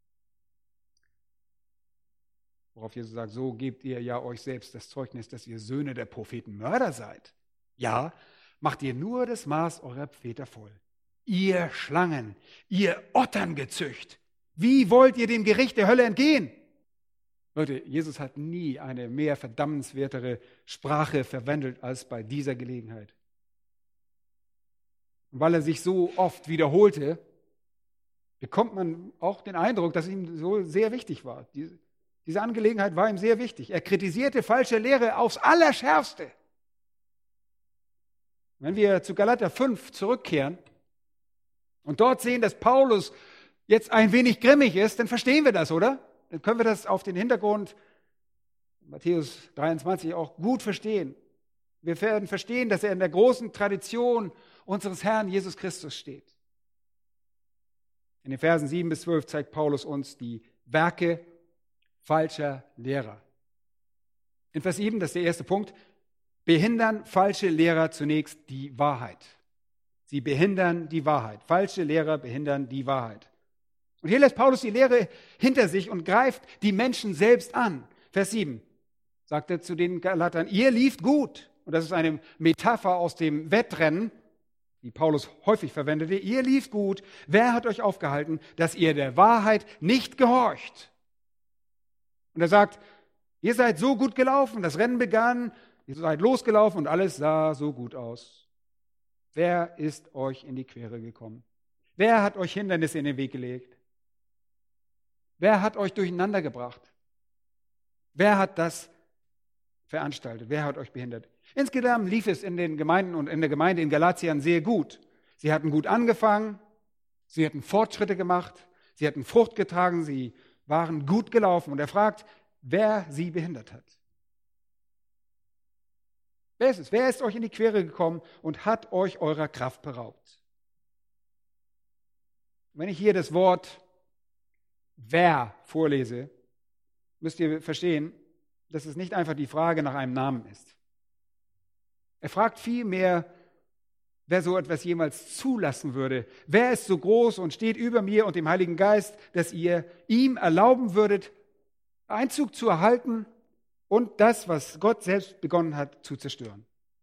Worauf Jesus sagt, so gebt ihr ja euch selbst das Zeugnis, dass ihr Söhne der Propheten Mörder seid. Ja, macht ihr nur das Maß eurer Väter voll. Ihr Schlangen, ihr Otterngezücht, wie wollt ihr dem Gericht der Hölle entgehen? Leute, Jesus hat nie eine mehr verdammenswertere Sprache verwendet als bei dieser Gelegenheit. Und weil er sich so oft wiederholte, bekommt man auch den Eindruck, dass ihm so sehr wichtig war. Diese Angelegenheit war ihm sehr wichtig. Er kritisierte falsche Lehre aufs Allerschärfste. Wenn wir zu Galater 5 zurückkehren und dort sehen, dass Paulus jetzt ein wenig grimmig ist, dann verstehen wir das, oder? Dann können wir das auf den Hintergrund Matthäus 23 auch gut verstehen. Wir werden verstehen, dass er in der großen Tradition unseres Herrn Jesus Christus steht. In den Versen 7 bis 12 zeigt Paulus uns die Werke falscher Lehrer. In Vers 7, das ist der erste Punkt, behindern falsche Lehrer zunächst die Wahrheit. Sie behindern die Wahrheit. Falsche Lehrer behindern die Wahrheit. Und hier lässt Paulus die Lehre hinter sich und greift die Menschen selbst an. Vers 7 sagt er zu den Galatern, ihr lieft gut. Und das ist eine Metapher aus dem Wettrennen. die Paulus häufig verwendete, ihr lief gut, wer hat euch aufgehalten, dass ihr der Wahrheit nicht gehorcht? Und er sagt, ihr seid so gut gelaufen, das Rennen begann, ihr seid losgelaufen und alles sah so gut aus. Wer ist euch in die Quere gekommen? Wer hat euch Hindernisse in den Weg gelegt? Wer hat euch durcheinander gebracht? Wer hat das veranstaltet? Wer hat euch behindert? Insgesamt lief es in den Gemeinden und in der Gemeinde in Galatien sehr gut. Sie hatten gut angefangen, sie hatten Fortschritte gemacht, sie hatten Frucht getragen, sie waren gut gelaufen. Und er fragt, wer sie behindert hat. Wer ist es? Wer ist euch in die Quere gekommen und hat euch eurer Kraft beraubt? Wenn ich hier das Wort wer vorlese, müsst ihr verstehen, dass es nicht einfach die Frage nach einem Namen ist. Er fragt vielmehr, wer so etwas jemals zulassen würde. Wer ist so groß und steht über mir und dem Heiligen Geist, dass ihr ihm erlauben würdet, Einzug zu erhalten und das, was Gott selbst begonnen hat, zu zerstören.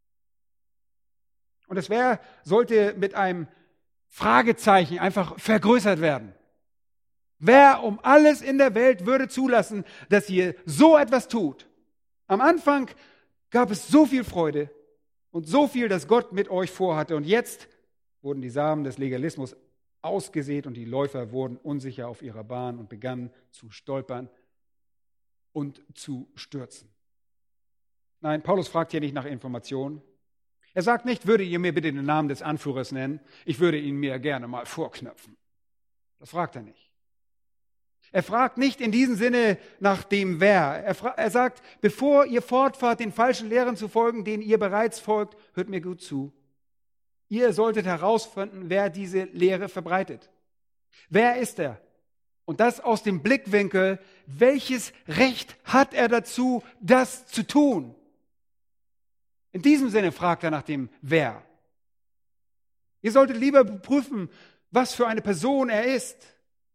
Und das wer sollte mit einem Fragezeichen einfach vergrößert werden. Wer um alles in der Welt würde zulassen, dass ihr so etwas tut? Am Anfang gab es so viel Freude und so viel, das Gott mit euch vorhatte. Und jetzt wurden die Samen des Legalismus ausgesät und die Läufer wurden unsicher auf ihrer Bahn und begannen zu stolpern und zu stürzen. Nein, Paulus fragt hier nicht nach Informationen. Er sagt nicht, würdet ihr mir bitte den Namen des Anführers nennen? Ich würde ihn mir gerne mal vorknöpfen. Das fragt er nicht. Er fragt nicht in diesem Sinne nach dem Wer. Er sagt, bevor ihr fortfahrt, den falschen Lehren zu folgen, denen ihr bereits folgt, hört mir gut zu. Ihr solltet herausfinden, wer diese Lehre verbreitet. Wer ist er? Und das aus dem Blickwinkel, welches Recht hat er dazu, das zu tun? In diesem Sinne fragt er nach dem Wer. Ihr solltet lieber prüfen, was für eine Person er ist.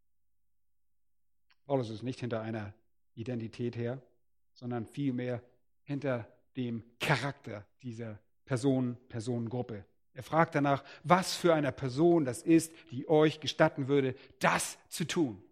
Paulus ist nicht hinter einer Identität her, sondern vielmehr hinter dem Charakter dieser Personengruppe. Er fragt danach, was für eine Person das ist, die euch gestatten würde, das zu tun.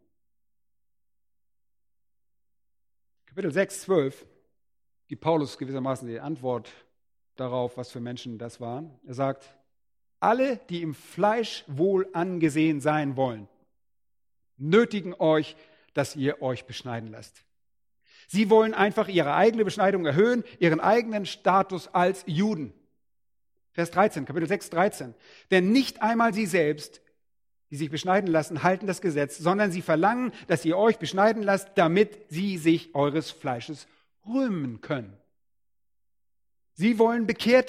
Kapitel 6, 12 gibt Paulus gewissermaßen die Antwort darauf, was für Menschen das waren. Er sagt, alle, die im Fleisch wohl angesehen sein wollen, nötigen euch, dass ihr euch beschneiden lasst. Sie wollen einfach ihre eigene Beschneidung erhöhen, ihren eigenen Status als Juden. Vers 13, Kapitel 6, 13. Denn nicht einmal sie selbst, die sich beschneiden lassen, halten das Gesetz, sondern sie verlangen, dass ihr euch beschneiden lasst, damit sie sich eures Fleisches rühmen können. Sie wollen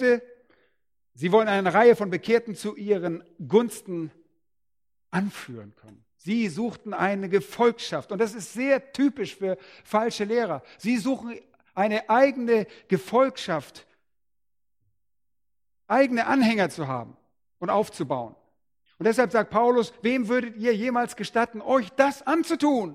eine Reihe von Bekehrten zu ihren Gunsten anführen können. Sie suchten eine Gefolgschaft. Und das ist sehr typisch für falsche Lehrer. Sie suchen eine eigene Gefolgschaft, eigene Anhänger zu haben und aufzubauen. Und deshalb sagt Paulus, wem würdet ihr jemals gestatten, euch das anzutun?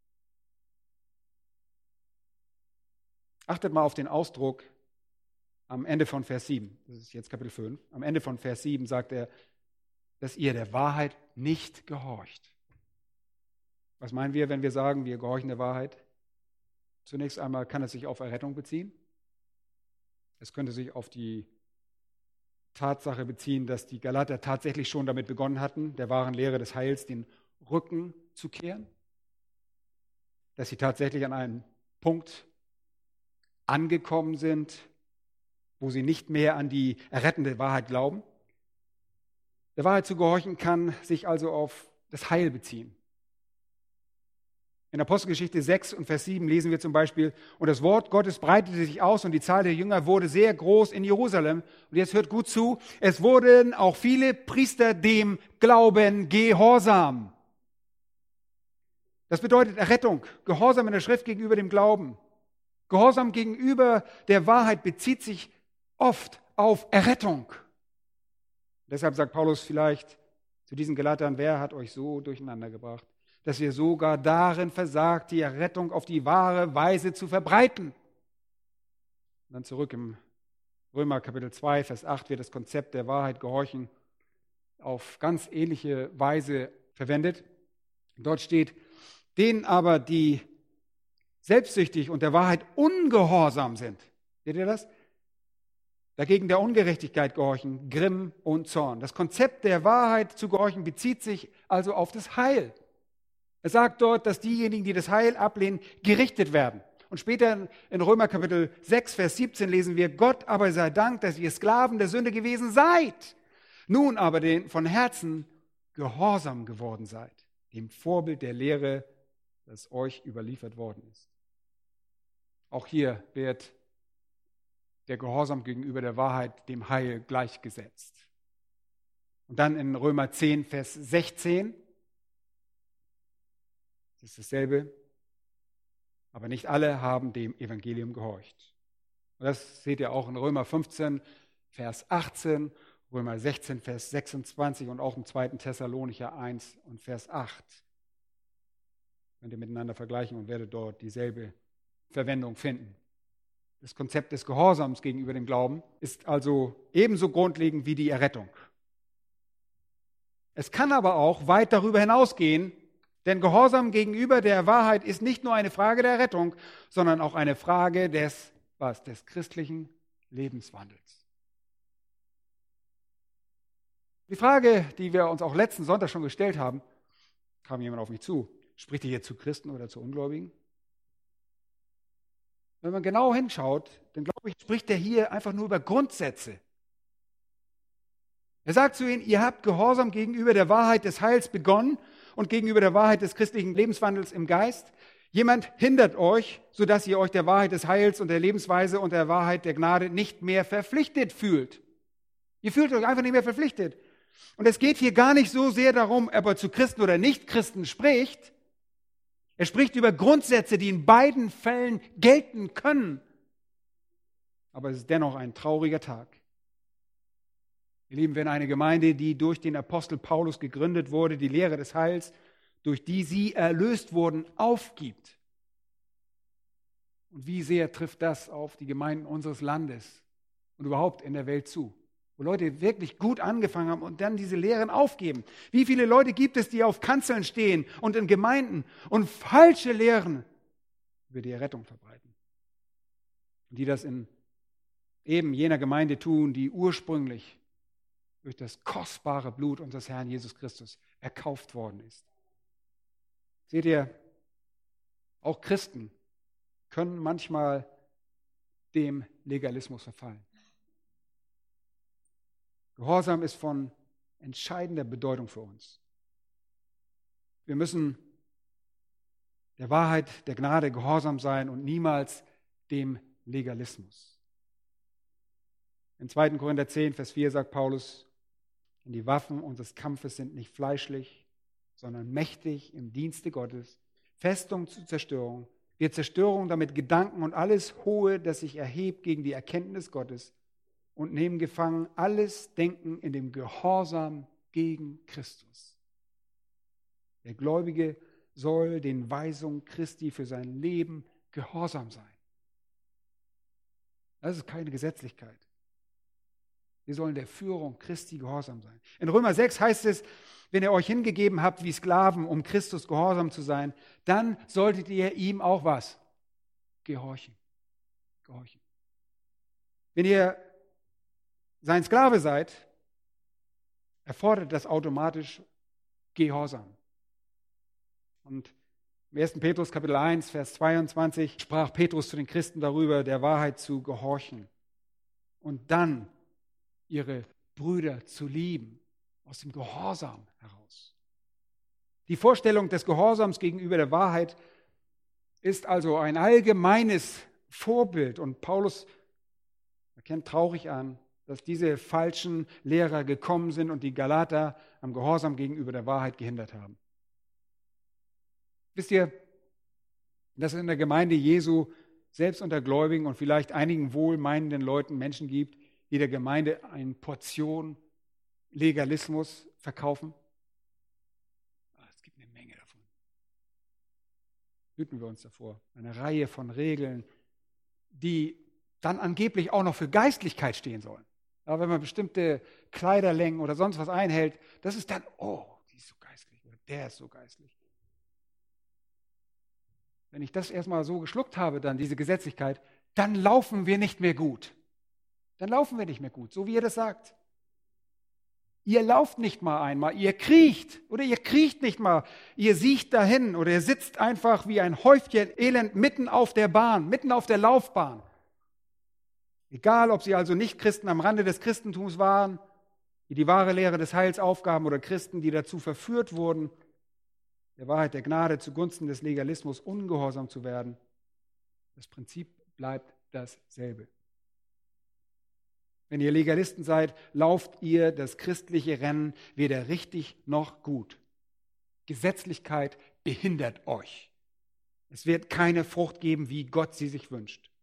Achtet mal auf den Ausdruck am Ende von Vers 7. Das ist jetzt Kapitel 5. Am Ende von Vers 7 sagt er, dass ihr der Wahrheit nicht gehorcht. Was meinen wir, wenn wir sagen, wir gehorchen der Wahrheit? Zunächst einmal kann es sich auf Errettung beziehen. Es könnte sich auf die Tatsache beziehen, dass die Galater tatsächlich schon damit begonnen hatten, der wahren Lehre des Heils den Rücken zu kehren. Dass sie tatsächlich an einen Punkt angekommen sind, wo sie nicht mehr an die errettende Wahrheit glauben. Der Wahrheit zu gehorchen kann sich also auf das Heil beziehen. In Apostelgeschichte 6 und Vers 7 lesen wir zum Beispiel, und das Wort Gottes breitete sich aus und die Zahl der Jünger wurde sehr groß in Jerusalem. Und jetzt hört gut zu, es wurden auch viele Priester dem Glauben gehorsam. Das bedeutet Errettung, Gehorsam in der Schrift gegenüber dem Glauben. Gehorsam gegenüber der Wahrheit bezieht sich oft auf Errettung. Deshalb sagt Paulus vielleicht zu diesen Galatern, wer hat euch so durcheinander gebracht, dass ihr sogar darin versagt, die Errettung auf die wahre Weise zu verbreiten. Und dann zurück im Römer Kapitel 2, Vers 8 wird das Konzept der Wahrheit gehorchen auf ganz ähnliche Weise verwendet. Dort steht, denen aber, die selbstsüchtig und der Wahrheit ungehorsam sind. Seht ihr das? Dagegen der Ungerechtigkeit gehorchen, Grimm und Zorn. Das Konzept der Wahrheit zu gehorchen bezieht sich also auf das Heil. Es sagt dort, dass diejenigen, die das Heil ablehnen, gerichtet werden. Und später in Römer Kapitel 6, Vers 17 lesen wir, Gott aber sei Dank, dass ihr Sklaven der Sünde gewesen seid, nun aber den von Herzen gehorsam geworden seid, dem Vorbild der Lehre, das euch überliefert worden ist. Auch hier wird der Gehorsam gegenüber der Wahrheit dem Heil gleichgesetzt. Und dann in Römer 10, Vers 16, das ist dasselbe, aber nicht alle haben dem Evangelium gehorcht. Und das seht ihr auch in Römer 15, Vers 18, Römer 16, Vers 26 und auch im 2. Thessalonicher 1 und Vers 8. Könnt ihr miteinander vergleichen und werdet dort dieselbe Verwendung finden. Das Konzept des Gehorsams gegenüber dem Glauben ist also ebenso grundlegend wie die Errettung. Es kann aber auch weit darüber hinausgehen, denn Gehorsam gegenüber der Wahrheit ist nicht nur eine Frage der Errettung, sondern auch eine Frage des christlichen Lebenswandels. Die Frage, die wir uns auch letzten Sonntag schon gestellt haben, kam jemand auf mich zu. Spricht er hier zu Christen oder zu Ungläubigen? Wenn man genau hinschaut, dann glaube ich, spricht er hier einfach nur über Grundsätze. Er sagt zu ihnen, ihr habt Gehorsam gegenüber der Wahrheit des Heils begonnen und gegenüber der Wahrheit des christlichen Lebenswandels im Geist. Jemand hindert euch, sodass ihr euch der Wahrheit des Heils und der Lebensweise und der Wahrheit der Gnade nicht mehr verpflichtet fühlt. Ihr fühlt euch einfach nicht mehr verpflichtet. Und es geht hier gar nicht so sehr darum, ob er zu Christen oder Nicht-Christen spricht. Er spricht über Grundsätze, die in beiden Fällen gelten können. Aber es ist dennoch ein trauriger Tag. Ihr Lieben, wenn eine Gemeinde, die durch den Apostel Paulus gegründet wurde, die Lehre des Heils, durch die sie erlöst wurden, aufgibt. Und wie sehr trifft das auf die Gemeinden unseres Landes und überhaupt in der Welt zu? Wo Leute wirklich gut angefangen haben und dann diese Lehren aufgeben. Wie viele Leute gibt es, die auf Kanzeln stehen und in Gemeinden und falsche Lehren über die Errettung verbreiten? Und die das in eben jener Gemeinde tun, die ursprünglich durch das kostbare Blut unseres Herrn Jesus Christus erkauft worden ist. Seht ihr, auch Christen können manchmal dem Legalismus verfallen. Gehorsam ist von entscheidender Bedeutung für uns. Wir müssen der Wahrheit, der Gnade gehorsam sein und niemals dem Legalismus. In 2. Korinther 10, Vers 4 sagt Paulus, denn die Waffen unseres Kampfes sind nicht fleischlich, sondern mächtig im Dienste Gottes, Festung zur Zerstörung. Wir Zerstörung damit Gedanken und alles Hohe, das sich erhebt gegen die Erkenntnis Gottes und nehmen gefangen alles Denken in dem Gehorsam gegen Christus. Der Gläubige soll den Weisungen Christi für sein Leben gehorsam sein. Das ist keine Gesetzlichkeit. Wir sollen der Führung Christi gehorsam sein. In Römer 6 heißt es, wenn ihr euch hingegeben habt wie Sklaven, um Christus gehorsam zu sein, dann solltet ihr ihm auch was? Gehorchen. Gehorchen. Wenn ihr sein Sklave seid, erfordert das automatisch Gehorsam. Und im 1. Petrus Kapitel 1, Vers 22 sprach Petrus zu den Christen darüber, der Wahrheit zu gehorchen und dann ihre Brüder zu lieben, aus dem Gehorsam heraus. Die Vorstellung des Gehorsams gegenüber der Wahrheit ist also ein allgemeines Vorbild. Und Paulus erkennt traurig an, dass diese falschen Lehrer gekommen sind und die Galater am Gehorsam gegenüber der Wahrheit gehindert haben. Wisst ihr, dass es in der Gemeinde Jesu selbst unter Gläubigen und vielleicht einigen wohlmeinenden Leuten Menschen gibt, die der Gemeinde eine Portion Legalismus verkaufen? Es gibt eine Menge davon. Hüten wir uns davor. Eine Reihe von Regeln, die dann angeblich auch noch für Geistlichkeit stehen sollen. Aber wenn man bestimmte Kleiderlängen oder sonst was einhält, das ist dann, oh, die ist so geistlich oder der ist so geistlich. Wenn ich das erstmal so geschluckt habe, dann diese Gesetzlichkeit, dann laufen wir nicht mehr gut. Dann laufen wir nicht mehr gut, so wie ihr das sagt. Ihr lauft nicht mal einmal, ihr kriecht oder ihr kriecht nicht mal, ihr siecht dahin oder ihr sitzt einfach wie ein Häufchen Elend mitten auf der Bahn, mitten auf der Laufbahn. Egal, ob sie also Nicht-Christen am Rande des Christentums waren, die die wahre Lehre des Heils aufgaben oder Christen, die dazu verführt wurden, der Wahrheit der Gnade zugunsten des Legalismus ungehorsam zu werden. Das Prinzip bleibt dasselbe. Wenn ihr Legalisten seid, lauft ihr das christliche Rennen weder richtig noch gut. Gesetzlichkeit behindert euch. Es wird keine Frucht geben, wie Gott sie sich wünscht.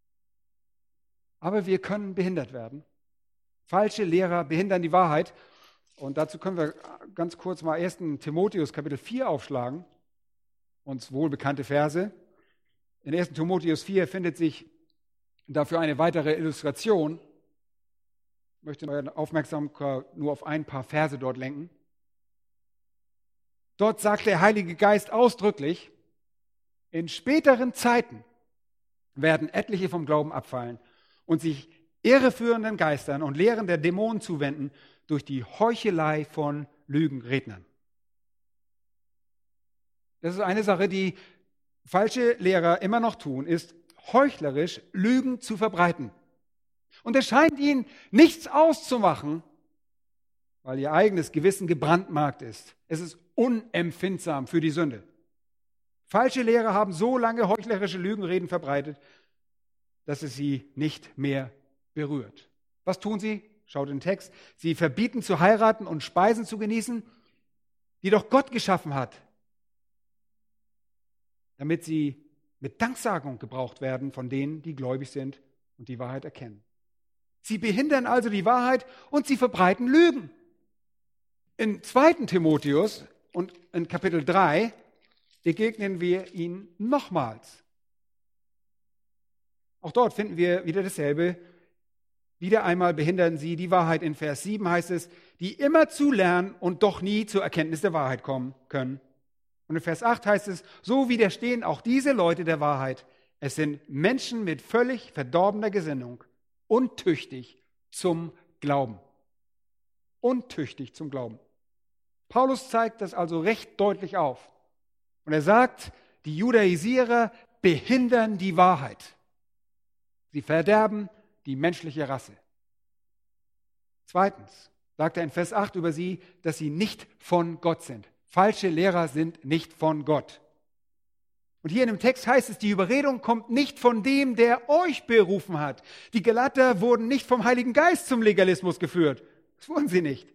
Aber wir können behindert werden. Falsche Lehrer behindern die Wahrheit. Und dazu können wir ganz kurz mal 1. Timotheus Kapitel 4 aufschlagen. Uns wohlbekannte Verse. In 1. Timotheus 4 findet sich dafür eine weitere Illustration. Ich möchte eure Aufmerksamkeit nur auf ein paar Verse dort lenken. Dort sagt der Heilige Geist ausdrücklich, in späteren Zeiten werden etliche vom Glauben abfallen und sich irreführenden Geistern und Lehren der Dämonen zuwenden durch die Heuchelei von Lügenrednern. Das ist eine Sache, die falsche Lehrer immer noch tun, ist heuchlerisch Lügen zu verbreiten. Und es scheint ihnen nichts auszumachen, weil ihr eigenes Gewissen gebrandmarkt ist. Es ist unempfindsam für die Sünde. Falsche Lehrer haben so lange heuchlerische Lügenreden verbreitet, dass es sie nicht mehr berührt. Was tun sie? Schaut in den Text. Sie verbieten zu heiraten und Speisen zu genießen, die doch Gott geschaffen hat, damit sie mit Danksagung gebraucht werden von denen, die gläubig sind und die Wahrheit erkennen. Sie behindern also die Wahrheit und sie verbreiten Lügen. In 2. Timotheus und in Kapitel 3 begegnen wir ihnen nochmals. Auch dort finden wir wieder dasselbe. Wieder einmal behindern sie die Wahrheit. In Vers 7 heißt es, die immer zu lernen und doch nie zur Erkenntnis der Wahrheit kommen können. Und in Vers 8 heißt es, so widerstehen auch diese Leute der Wahrheit. Es sind Menschen mit völlig verdorbener Gesinnung, untüchtig zum Glauben. Untüchtig zum Glauben. Paulus zeigt das also recht deutlich auf. Und er sagt, die Judaisierer behindern die Wahrheit. Sie verderben die menschliche Rasse. Zweitens sagt er in Vers 8 über sie, dass sie nicht von Gott sind. Falsche Lehrer sind nicht von Gott. Und hier in dem Text heißt es, die Überredung kommt nicht von dem, der euch berufen hat. Die Galater wurden nicht vom Heiligen Geist zum Legalismus geführt. Das wurden sie nicht.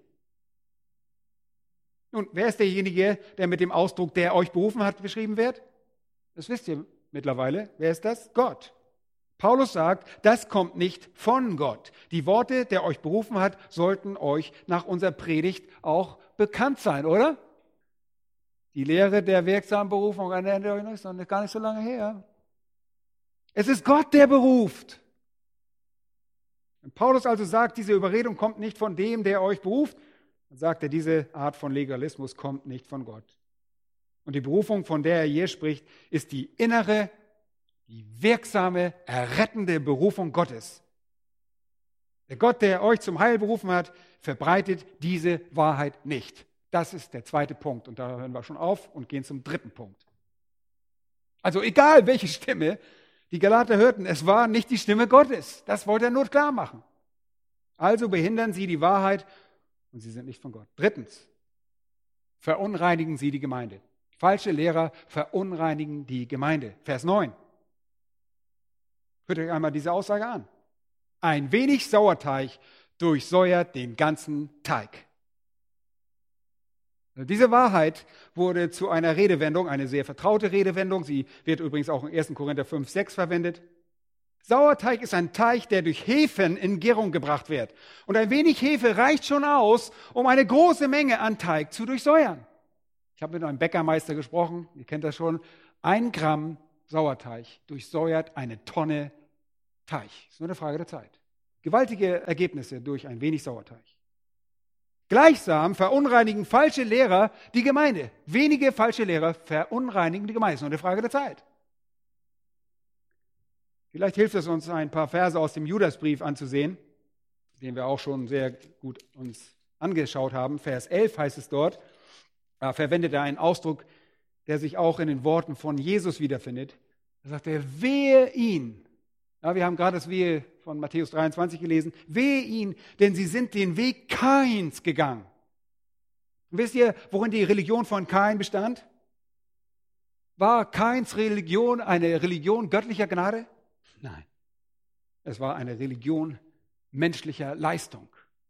Nun, wer ist derjenige, der mit dem Ausdruck, der euch berufen hat, beschrieben wird? Das wisst ihr mittlerweile. Wer ist das? Gott. Paulus sagt, das kommt nicht von Gott. Die Worte, der euch berufen hat, sollten euch nach unserer Predigt auch bekannt sein, oder? Die Lehre der wirksamen Berufung, erinnert ihr euch noch, ist noch gar nicht so lange her. Es ist Gott, der beruft. Wenn Paulus also sagt, diese Überredung kommt nicht von dem, der euch beruft, dann sagt er, diese Art von Legalismus kommt nicht von Gott. Und die Berufung, von der er hier spricht, ist die innere, die wirksame, errettende Berufung Gottes. Der Gott, der euch zum Heil berufen hat, verbreitet diese Wahrheit nicht. Das ist der zweite Punkt. Und da hören wir schon auf und gehen zum dritten Punkt. Also egal, welche Stimme die Galater hörten, es war nicht die Stimme Gottes. Das wollte er nur klar machen. Also behindern sie die Wahrheit und sie sind nicht von Gott. Drittens, verunreinigen sie die Gemeinde. Falsche Lehrer verunreinigen die Gemeinde. Vers 9. Hört euch einmal diese Aussage an. Ein wenig Sauerteig durchsäuert den ganzen Teig. Diese Wahrheit wurde zu einer Redewendung, eine sehr vertraute Redewendung. Sie wird übrigens auch in 1. Korinther 5, 6 verwendet. Sauerteig ist ein Teig, der durch Hefen in Gärung gebracht wird. Und ein wenig Hefe reicht schon aus, um eine große Menge an Teig zu durchsäuern. Ich habe mit einem Bäckermeister gesprochen, ihr kennt das schon. 1 Gramm Sauerteig durchsäuert eine Tonne Teig. Das ist nur eine Frage der Zeit. gewaltige Ergebnisse durch ein wenig Sauerteig. Gleichsam verunreinigen falsche Lehrer die Gemeinde. Wenige falsche Lehrer verunreinigen die Gemeinde. Das ist nur eine Frage der Zeit. Vielleicht hilft es uns, ein paar Verse aus dem Judasbrief anzusehen, den wir auch schon sehr gut uns angeschaut haben. Vers 11 heißt es dort, da verwendet er einen Ausdruck, der sich auch in den Worten von Jesus wiederfindet. Da sagt er, wehe ihn. Ja, wir haben gerade das Wehe von Matthäus 23 gelesen. Wehe ihn, denn sie sind den Weg Kains gegangen. Und wisst ihr, worin die Religion von Kain bestand? War Kains Religion eine Religion göttlicher Gnade? Nein. Es war eine Religion menschlicher Leistung.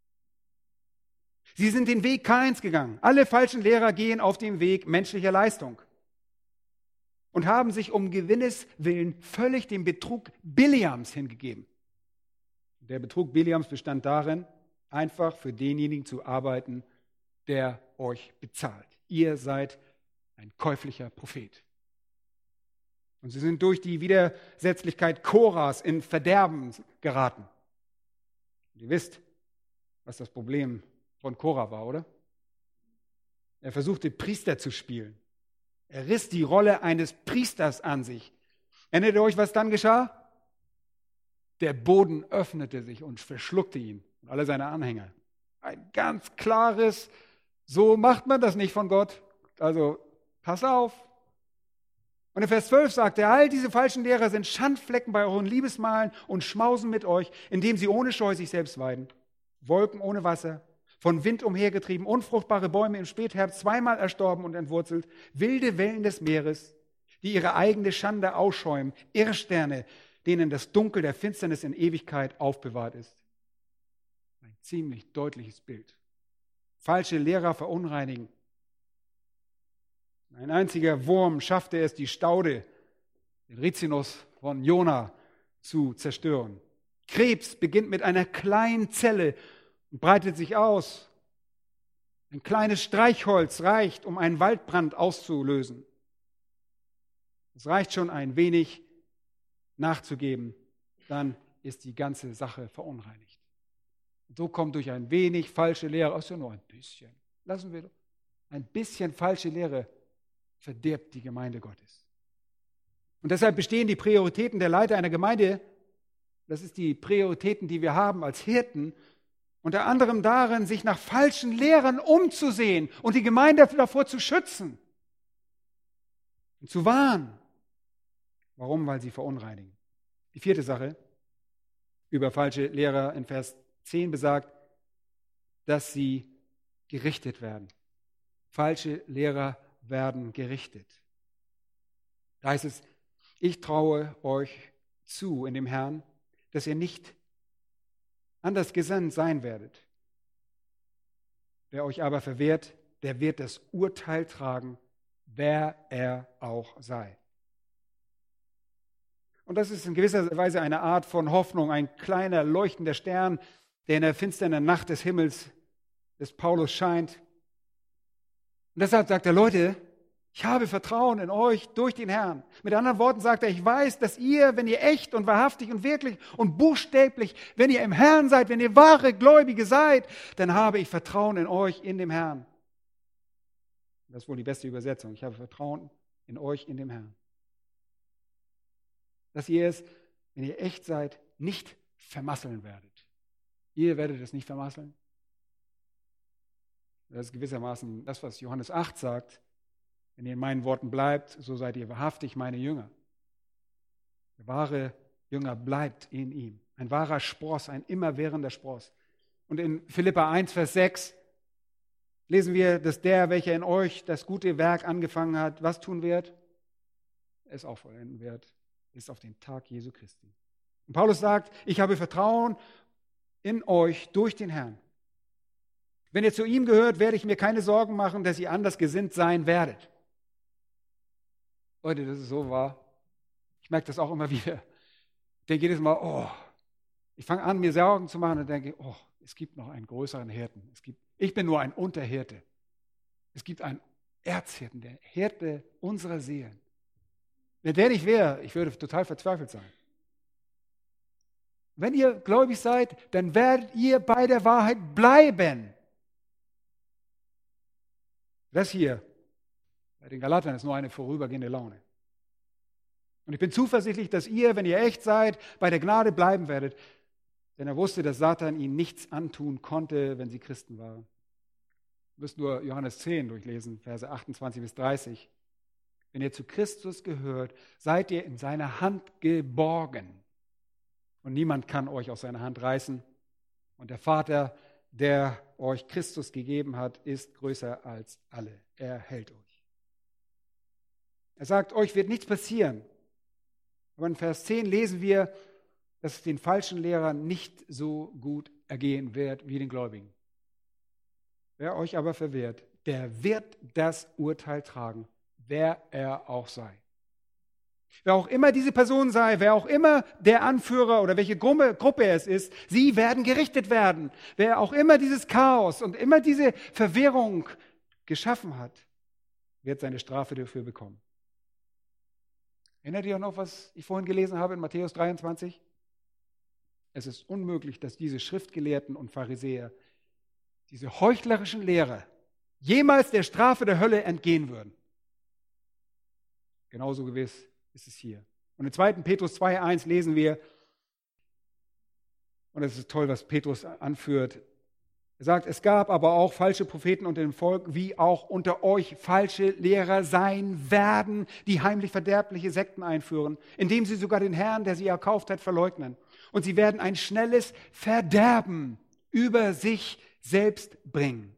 Sie sind den Weg Kains gegangen. Alle falschen Lehrer gehen auf dem Weg menschlicher Leistung und haben sich um Gewinnes willen völlig dem Betrug Bileams hingegeben. Der Betrug Bileams bestand darin, einfach für denjenigen zu arbeiten, der euch bezahlt. Ihr seid ein käuflicher Prophet. Und sie sind durch die Widersetzlichkeit Koras in Verderben geraten. Und ihr wisst, was das Problem von Korah war, oder? Er versuchte, Priester zu spielen. Er riss die Rolle eines Priesters an sich. Erinnert ihr euch, was dann geschah? Der Boden öffnete sich und verschluckte ihn und alle seine Anhänger. Ein ganz klares, so macht man das nicht von Gott. Also, pass auf. Und in Vers 12 sagt er, all diese falschen Lehrer sind Schandflecken bei euren Liebesmahlen und schmausen mit euch, indem sie ohne Scheu sich selbst weiden. Wolken ohne Wasser, von Wind umhergetrieben, unfruchtbare Bäume im Spätherbst, zweimal erstorben und entwurzelt, wilde Wellen des Meeres, die ihre eigene Schande ausschäumen, Irrsterne, denen das Dunkel der Finsternis in Ewigkeit aufbewahrt ist. Ein ziemlich deutliches Bild. Falsche Lehrer verunreinigen. Ein einziger Wurm schaffte es, die Staude, den Rizinus von Jona, zu zerstören. Krebs beginnt mit einer kleinen Zelle und breitet sich aus. Ein kleines Streichholz reicht, um einen Waldbrand auszulösen. Es reicht schon ein wenig nachzugeben, dann ist die ganze Sache verunreinigt. Und so kommt durch ein wenig falsche Lehre, also nur ein bisschen, lassen wir doch, ein bisschen falsche Lehre verdirbt die Gemeinde Gottes. Und deshalb bestehen die Prioritäten der Leiter einer Gemeinde, das ist die Prioritäten, die wir haben als Hirten, unter anderem darin, sich nach falschen Lehrern umzusehen und die Gemeinde davor zu schützen und zu warnen. Warum? Weil sie verunreinigen. Die vierte Sache über falsche Lehrer in Vers 10 besagt, dass sie gerichtet werden. Falsche Lehrer werden gerichtet. Da heißt es, ich traue euch zu in dem Herrn, dass ihr nicht anders gesandt sein werdet. Wer euch aber verwehrt, der wird das Urteil tragen, wer er auch sei. Und das ist in gewisser Weise eine Art von Hoffnung, ein kleiner leuchtender Stern, der in der finsteren Nacht des Himmels des Paulus scheint. Und deshalb sagt er, Leute, ich habe Vertrauen in euch durch den Herrn. Mit anderen Worten sagt er, ich weiß, dass ihr, wenn ihr echt und wahrhaftig und wirklich und buchstäblich, wenn ihr im Herrn seid, wenn ihr wahre Gläubige seid, dann habe ich Vertrauen in euch, in dem Herrn. Das ist wohl die beste Übersetzung. Ich habe Vertrauen in euch, in dem Herrn. Dass ihr es, wenn ihr echt seid, nicht vermasseln werdet. Ihr werdet es nicht vermasseln. Das ist gewissermaßen das, was Johannes 8 sagt. Wenn ihr in meinen Worten bleibt, so seid ihr wahrhaftig meine Jünger. Der wahre Jünger bleibt in ihm. Ein wahrer Spross, ein immerwährender Spross. Und in Philipper 1, Vers 6 lesen wir, dass der, welcher in euch das gute Werk angefangen hat, was tun wird? Es auch vollenden wird, ist auf den Tag Jesu Christi. Und Paulus sagt, ich habe Vertrauen in euch durch den Herrn. Wenn ihr zu ihm gehört, werde ich mir keine Sorgen machen, dass ihr anders gesinnt sein werdet. Leute, das ist so wahr. Ich merke das auch immer wieder. Ich denke jedes Mal, ich fange an, mir Sorgen zu machen und denke, es gibt noch einen größeren Hirten. Ich bin nur ein Unterhirte. Es gibt einen Erzhirten, der Hirte unserer Seelen. Wenn der nicht wäre, ich würde total verzweifelt sein. Wenn ihr gläubig seid, dann werdet ihr bei der Wahrheit bleiben. Das hier bei den Galatern ist nur eine vorübergehende Laune. Und ich bin zuversichtlich, dass ihr, wenn ihr echt seid, bei der Gnade bleiben werdet. Denn er wusste, dass Satan ihnen nichts antun konnte, wenn sie Christen waren. Ihr müsst nur Johannes 10 durchlesen, Verse 28 bis 30. Wenn ihr zu Christus gehört, seid ihr in seiner Hand geborgen. Und niemand kann euch aus seiner Hand reißen. Und der Vater, der euch Christus gegeben hat, ist größer als alle. Er hält euch. Er sagt, euch wird nichts passieren. Aber in Vers 10 lesen wir, dass es den falschen Lehrern nicht so gut ergehen wird wie den Gläubigen. Wer euch aber verwehrt, der wird das Urteil tragen, wer er auch sei. Wer auch immer diese Person sei, wer auch immer der Anführer oder welche Gruppe es ist, sie werden gerichtet werden. Wer auch immer dieses Chaos und immer diese Verwirrung geschaffen hat, wird seine Strafe dafür bekommen. Erinnert ihr euch noch, was ich vorhin gelesen habe in Matthäus 23? Es ist unmöglich, dass diese Schriftgelehrten und Pharisäer, diese heuchlerischen Lehrer, jemals der Strafe der Hölle entgehen würden. Genauso gewiss ist es hier. Und in 2. Petrus 2,1 lesen wir, und es ist toll, was Petrus anführt, er sagt, es gab aber auch falsche Propheten unter dem Volk, wie auch unter euch falsche Lehrer sein werden, die heimlich verderbliche Sekten einführen, indem sie sogar den Herrn, der sie erkauft hat, verleugnen. Und sie werden ein schnelles Verderben über sich selbst bringen.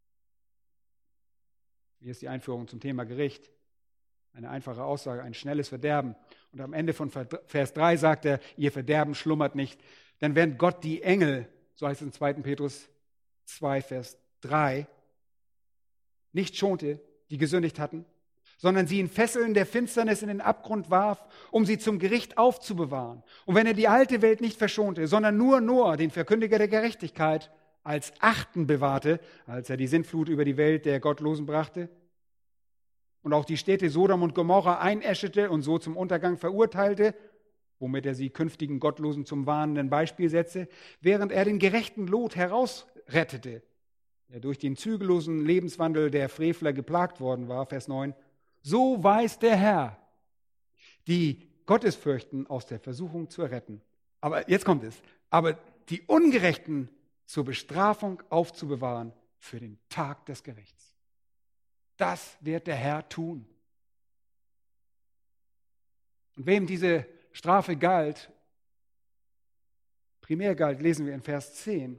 Hier ist die Einführung zum Thema Gericht. Eine einfache Aussage, ein schnelles Verderben. Und am Ende von Vers 3 sagt er, ihr Verderben schlummert nicht. Denn während Gott die Engel, so heißt es in 2. Petrus 2, Vers 3, nicht schonte, die gesündigt hatten, sondern sie in Fesseln der Finsternis in den Abgrund warf, um sie zum Gericht aufzubewahren. Und wenn er die alte Welt nicht verschonte, sondern nur Noah, den Verkündiger der Gerechtigkeit, als Achten bewahrte, als er die Sintflut über die Welt der Gottlosen brachte, und auch die Städte Sodom und Gomorra einäschete und so zum Untergang verurteilte, womit er sie künftigen Gottlosen zum warnenden Beispiel setzte, während er den gerechten Lot herausrettete, der durch den zügellosen Lebenswandel der Frevler geplagt worden war, Vers 9, so weiß der Herr, die Gottes fürchten, aus der Versuchung zu retten. Aber jetzt kommt es, aber die Ungerechten zur Bestrafung aufzubewahren für den Tag des Gerichts. Das wird der Herr tun. Und wem diese Strafe galt, primär galt, lesen wir in Vers 10.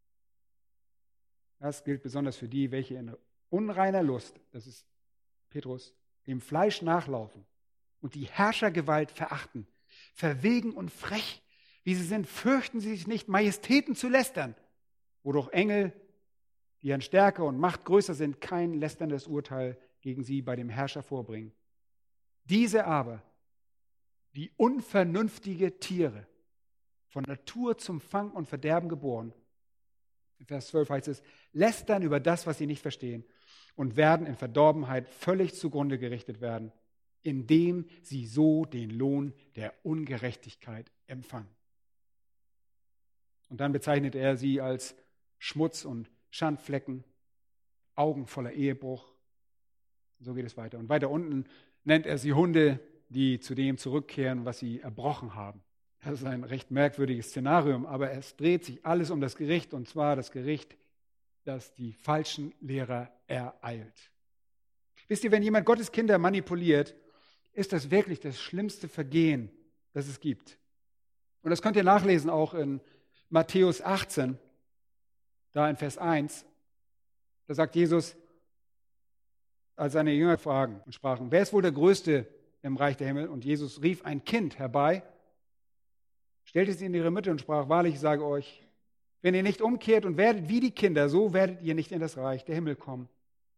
Das gilt besonders für die, welche in unreiner Lust, das ist Petrus, dem Fleisch nachlaufen und die Herrschergewalt verachten. Verwegen und frech, wie sie sind, fürchten sie sich nicht, Majestäten zu lästern, wodurch Engel, die an Stärke und Macht größer sind, kein lästerndes Urteil gegen sie bei dem Herrscher vorbringen. Diese aber, wie unvernünftige Tiere, von Natur zum Fang und Verderben geboren, in Vers 12 heißt es, lästern über das, was sie nicht verstehen und werden in Verdorbenheit völlig zugrunde gerichtet werden, indem sie so den Lohn der Ungerechtigkeit empfangen. Und dann bezeichnet er sie als Schmutz und Schandflecken, Augen voller Ehebruch. So geht es weiter. Und weiter unten nennt er sie Hunde, die zu dem zurückkehren, was sie erbrochen haben. Das ist ein recht merkwürdiges Szenarium, aber es dreht sich alles um das Gericht, und zwar das Gericht, das die falschen Lehrer ereilt. Wisst ihr, wenn jemand Gottes Kinder manipuliert, ist das wirklich das schlimmste Vergehen, das es gibt. Und das könnt ihr nachlesen auch in Matthäus 18, da in Vers 1. Da sagt Jesus, als seine Jünger fragen und sprachen, wer ist wohl der Größte im Reich der Himmel? Und Jesus rief ein Kind herbei, stellte sie in ihre Mitte und sprach, wahrlich, ich sage euch, wenn ihr nicht umkehrt und werdet wie die Kinder, so werdet ihr nicht in das Reich der Himmel kommen.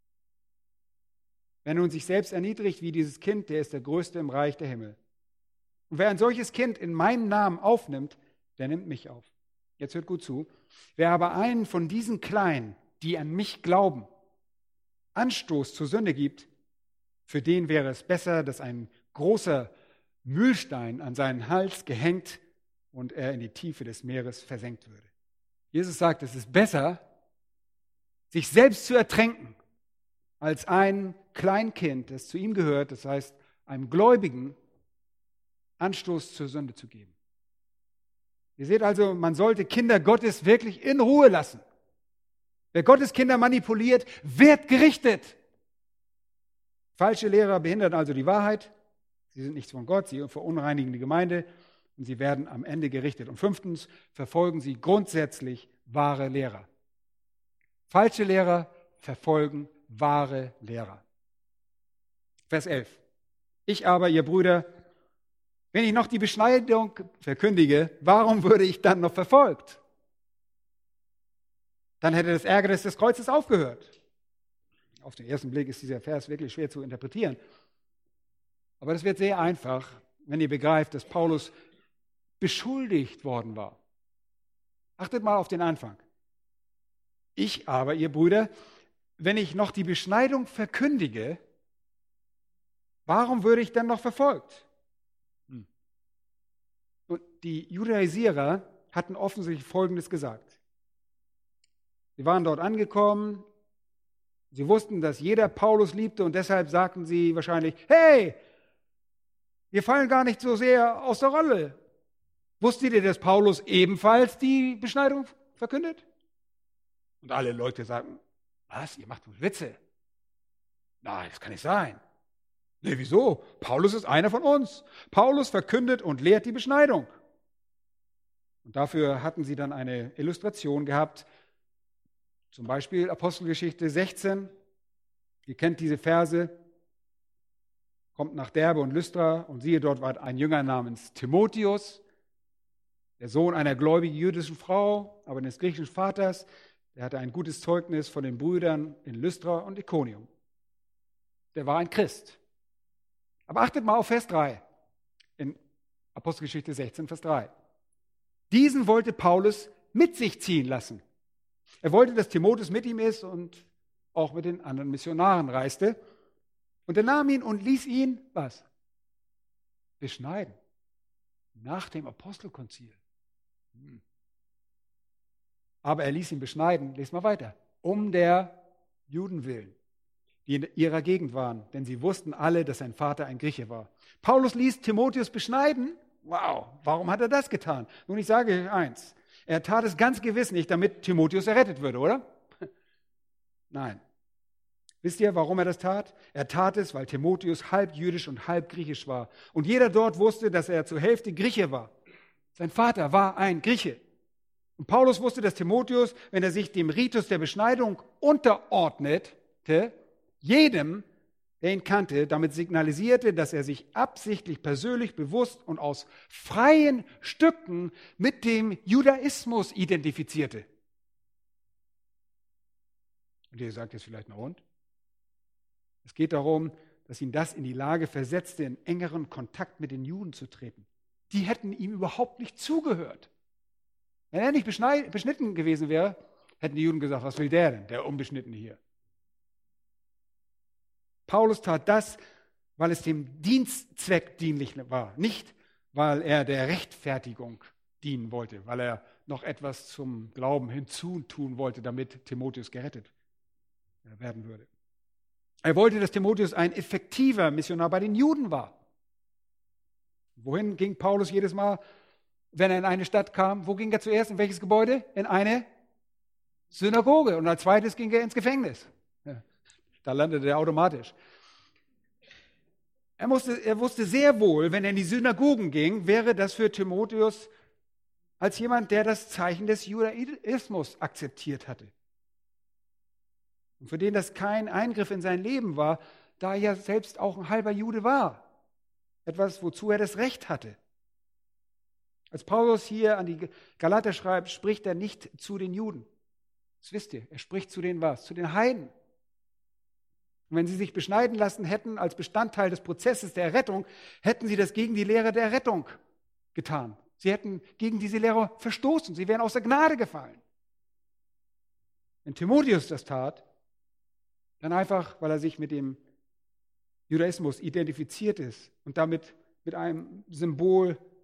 Wer nun sich selbst erniedrigt wie dieses Kind, der ist der Größte im Reich der Himmel. Und wer ein solches Kind in meinem Namen aufnimmt, der nimmt mich auf. Jetzt hört gut zu. Wer aber einen von diesen Kleinen, die an mich glauben, Anstoß zur Sünde gibt, für den wäre es besser, dass ein großer Mühlstein an seinen Hals gehängt und er in die Tiefe des Meeres versenkt würde. Jesus sagt, es ist besser, sich selbst zu ertränken, als ein Kleinkind, das zu ihm gehört, das heißt, einem Gläubigen Anstoß zur Sünde zu geben. Ihr seht also, man sollte Kinder Gottes wirklich in Ruhe lassen. Wer Gottes Kinder manipuliert, wird gerichtet. Falsche Lehrer behindern also die Wahrheit. Sie sind nichts von Gott, sie verunreinigen die Gemeinde und sie werden am Ende gerichtet. Und 5. verfolgen sie grundsätzlich wahre Lehrer. Falsche Lehrer verfolgen wahre Lehrer. Vers 11. Ich aber, ihr Brüder, wenn ich noch die Beschneidung verkündige, warum würde ich dann noch verfolgt? Dann hätte das Ärgernis des Kreuzes aufgehört. Auf den ersten Blick ist dieser Vers wirklich schwer zu interpretieren. Aber das wird sehr einfach, wenn ihr begreift, dass Paulus beschuldigt worden war. Achtet mal auf den Anfang. Ich aber, ihr Brüder, wenn ich noch die Beschneidung verkündige, warum würde ich dann noch verfolgt? Und die Judaisierer hatten offensichtlich Folgendes gesagt. Sie waren dort angekommen, sie wussten, dass jeder Paulus liebte und deshalb sagten sie wahrscheinlich, hey, wir fallen gar nicht so sehr aus der Rolle. Wusstet ihr, dass Paulus ebenfalls die Beschneidung verkündet? Und alle Leute sagten, was, ihr macht wohl Witze? Nein, das kann nicht sein. Nee, wieso? Paulus ist einer von uns. Paulus verkündet und lehrt die Beschneidung. Und dafür hatten sie dann eine Illustration gehabt, zum Beispiel Apostelgeschichte 16. Ihr kennt diese Verse. Kommt nach Derbe und Lystra und siehe, dort war ein Jünger namens Timotheus, der Sohn einer gläubigen jüdischen Frau, aber eines griechischen Vaters. Der hatte ein gutes Zeugnis von den Brüdern in Lystra und Ikonium. Der war ein Christ. Aber achtet mal auf Vers 3 in Apostelgeschichte 16, Vers 3. Diesen wollte Paulus mit sich ziehen lassen. Er wollte, dass Timotheus mit ihm ist und auch mit den anderen Missionaren reiste. Und er nahm ihn und ließ ihn, was? Beschneiden. Nach dem Apostelkonzil. Aber er ließ ihn beschneiden, lest mal weiter, um der Juden willen, die in ihrer Gegend waren, denn sie wussten alle, dass sein Vater ein Grieche war. Paulus ließ Timotheus beschneiden. Wow, warum hat er das getan? Nun, ich sage euch eins, er tat es ganz gewiss nicht, damit Timotheus errettet würde, oder? Nein. Wisst ihr, warum er das tat? Er tat es, weil Timotheus halb jüdisch und halb griechisch war. Und jeder dort wusste, dass er zur Hälfte Grieche war. Sein Vater war ein Grieche. Und Paulus wusste, dass Timotheus, wenn er sich dem Ritus der Beschneidung unterordnete, jedem, der ihn kannte, damit signalisierte, dass er sich absichtlich, persönlich, bewusst und aus freien Stücken mit dem Judaismus identifizierte. Und ihr sagt jetzt vielleicht noch und? Es geht darum, dass ihn das in die Lage versetzte, in engeren Kontakt mit den Juden zu treten. Die hätten ihm überhaupt nicht zugehört. Wenn er nicht beschnitten gewesen wäre, hätten die Juden gesagt, was will der denn, der Unbeschnittene hier? Paulus tat das, weil es dem Dienstzweck dienlich war, nicht weil er der Rechtfertigung dienen wollte, weil er noch etwas zum Glauben hinzutun wollte, damit Timotheus gerettet werden würde. Er wollte, dass Timotheus ein effektiver Missionar bei den Juden war. Wohin ging Paulus jedes Mal, wenn er in eine Stadt kam? Wo ging er zuerst? In welches Gebäude? In eine Synagoge. Und als zweites ging er ins Gefängnis. Ja, da landete er automatisch. Er wusste sehr wohl, wenn er in die Synagogen ging, wäre das für Timotheus als jemand, der das Zeichen des Judaismus akzeptiert hatte. Und für den das kein Eingriff in sein Leben war, da er ja selbst auch ein halber Jude war. Etwas, wozu er das Recht hatte. Als Paulus hier an die Galater schreibt, spricht er nicht zu den Juden. Das wisst ihr, er spricht zu den was? Zu den Heiden. Und wenn sie sich beschneiden lassen hätten als Bestandteil des Prozesses der Errettung, hätten sie das gegen die Lehre der Errettung getan. Sie hätten gegen diese Lehre verstoßen, sie wären aus der Gnade gefallen. Wenn Timotheus das tat, dann einfach, weil er sich mit dem Judaismus identifiziert ist und damit mit einem Symbol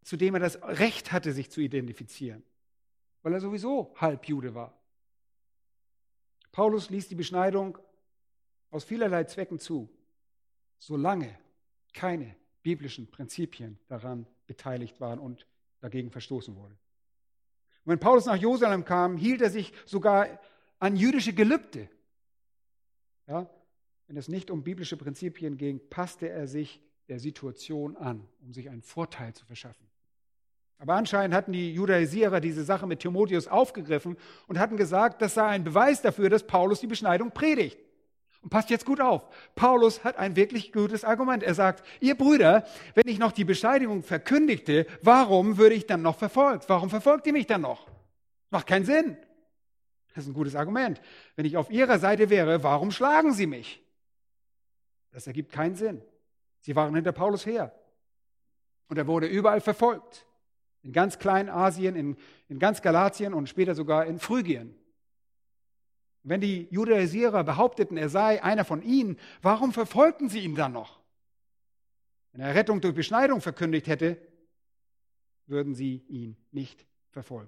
zu dem er das Recht hatte, sich zu identifizieren, weil er sowieso Halbjude war. Paulus ließ die Beschneidung aus vielerlei Zwecken zu, solange keine biblischen Prinzipien daran beteiligt waren und dagegen verstoßen wurde. Und wenn Paulus nach Jerusalem kam, hielt er sich sogar an jüdische Gelübde. Ja, wenn es nicht um biblische Prinzipien ging, passte er sich der Situation an, um sich einen Vorteil zu verschaffen. Aber anscheinend hatten die Judaisierer diese Sache mit Timotheus aufgegriffen und hatten gesagt, das sei ein Beweis dafür, dass Paulus die Beschneidung predigt. Und passt jetzt gut auf, Paulus hat ein wirklich gutes Argument. Er sagt, ihr Brüder, wenn ich noch die Beschneidung verkündigte, warum würde ich dann noch verfolgt? Warum verfolgt ihr mich dann noch? Macht keinen Sinn. Das ist ein gutes Argument. Wenn ich auf ihrer Seite wäre, warum schlagen sie mich? Das ergibt keinen Sinn. Sie waren hinter Paulus her. Und er wurde überall verfolgt. In ganz Kleinasien, in ganz Galatien und später sogar in Phrygien. Wenn die Judaisierer behaupteten, er sei einer von ihnen, warum verfolgten sie ihn dann noch? Wenn er Rettung durch Beschneidung verkündigt hätte, würden sie ihn nicht verfolgen.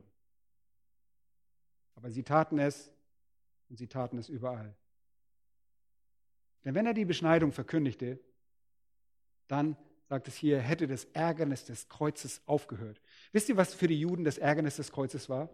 Aber sie taten es und sie taten es überall. Denn wenn er die Beschneidung verkündigte, dann, sagt es hier, hätte das Ärgernis des Kreuzes aufgehört. Wisst ihr, was für die Juden das Ärgernis des Kreuzes war?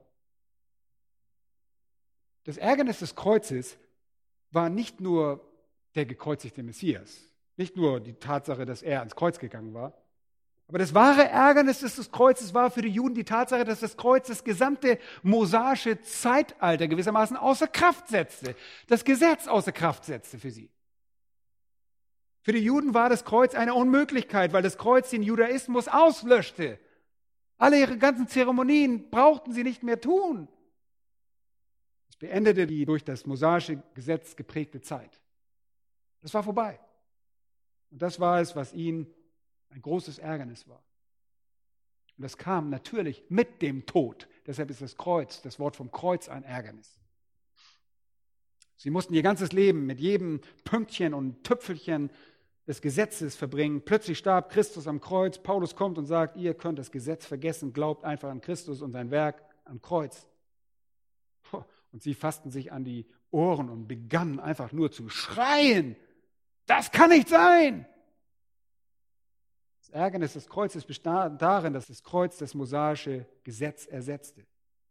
Das Ärgernis des Kreuzes war nicht nur der gekreuzigte Messias, nicht nur die Tatsache, dass er ans Kreuz gegangen war, aber das wahre Ärgernis des Kreuzes war für die Juden die Tatsache, dass das Kreuz das gesamte mosaische Zeitalter gewissermaßen außer Kraft setzte, das Gesetz außer Kraft setzte für sie. Für die Juden war das Kreuz eine Unmöglichkeit, weil das Kreuz den Judaismus auslöschte. Alle ihre ganzen Zeremonien brauchten sie nicht mehr tun. Es beendete die durch das mosaische Gesetz geprägte Zeit. Das war vorbei. Und das war es, was ihnen ein großes Ärgernis war. Und das kam natürlich mit dem Tod. Deshalb ist das Kreuz, das Wort vom Kreuz, ein Ärgernis. Sie mussten ihr ganzes Leben mit jedem Pünktchen und Tüpfelchen des Gesetzes verbringen. Plötzlich starb Christus am Kreuz. Paulus kommt und sagt, ihr könnt das Gesetz vergessen, glaubt einfach an Christus und sein Werk am Kreuz. Und sie fassten sich an die Ohren und begannen einfach nur zu schreien. Das kann nicht sein! Das Ärgernis des Kreuzes bestand darin, dass das Kreuz das mosaische Gesetz ersetzte.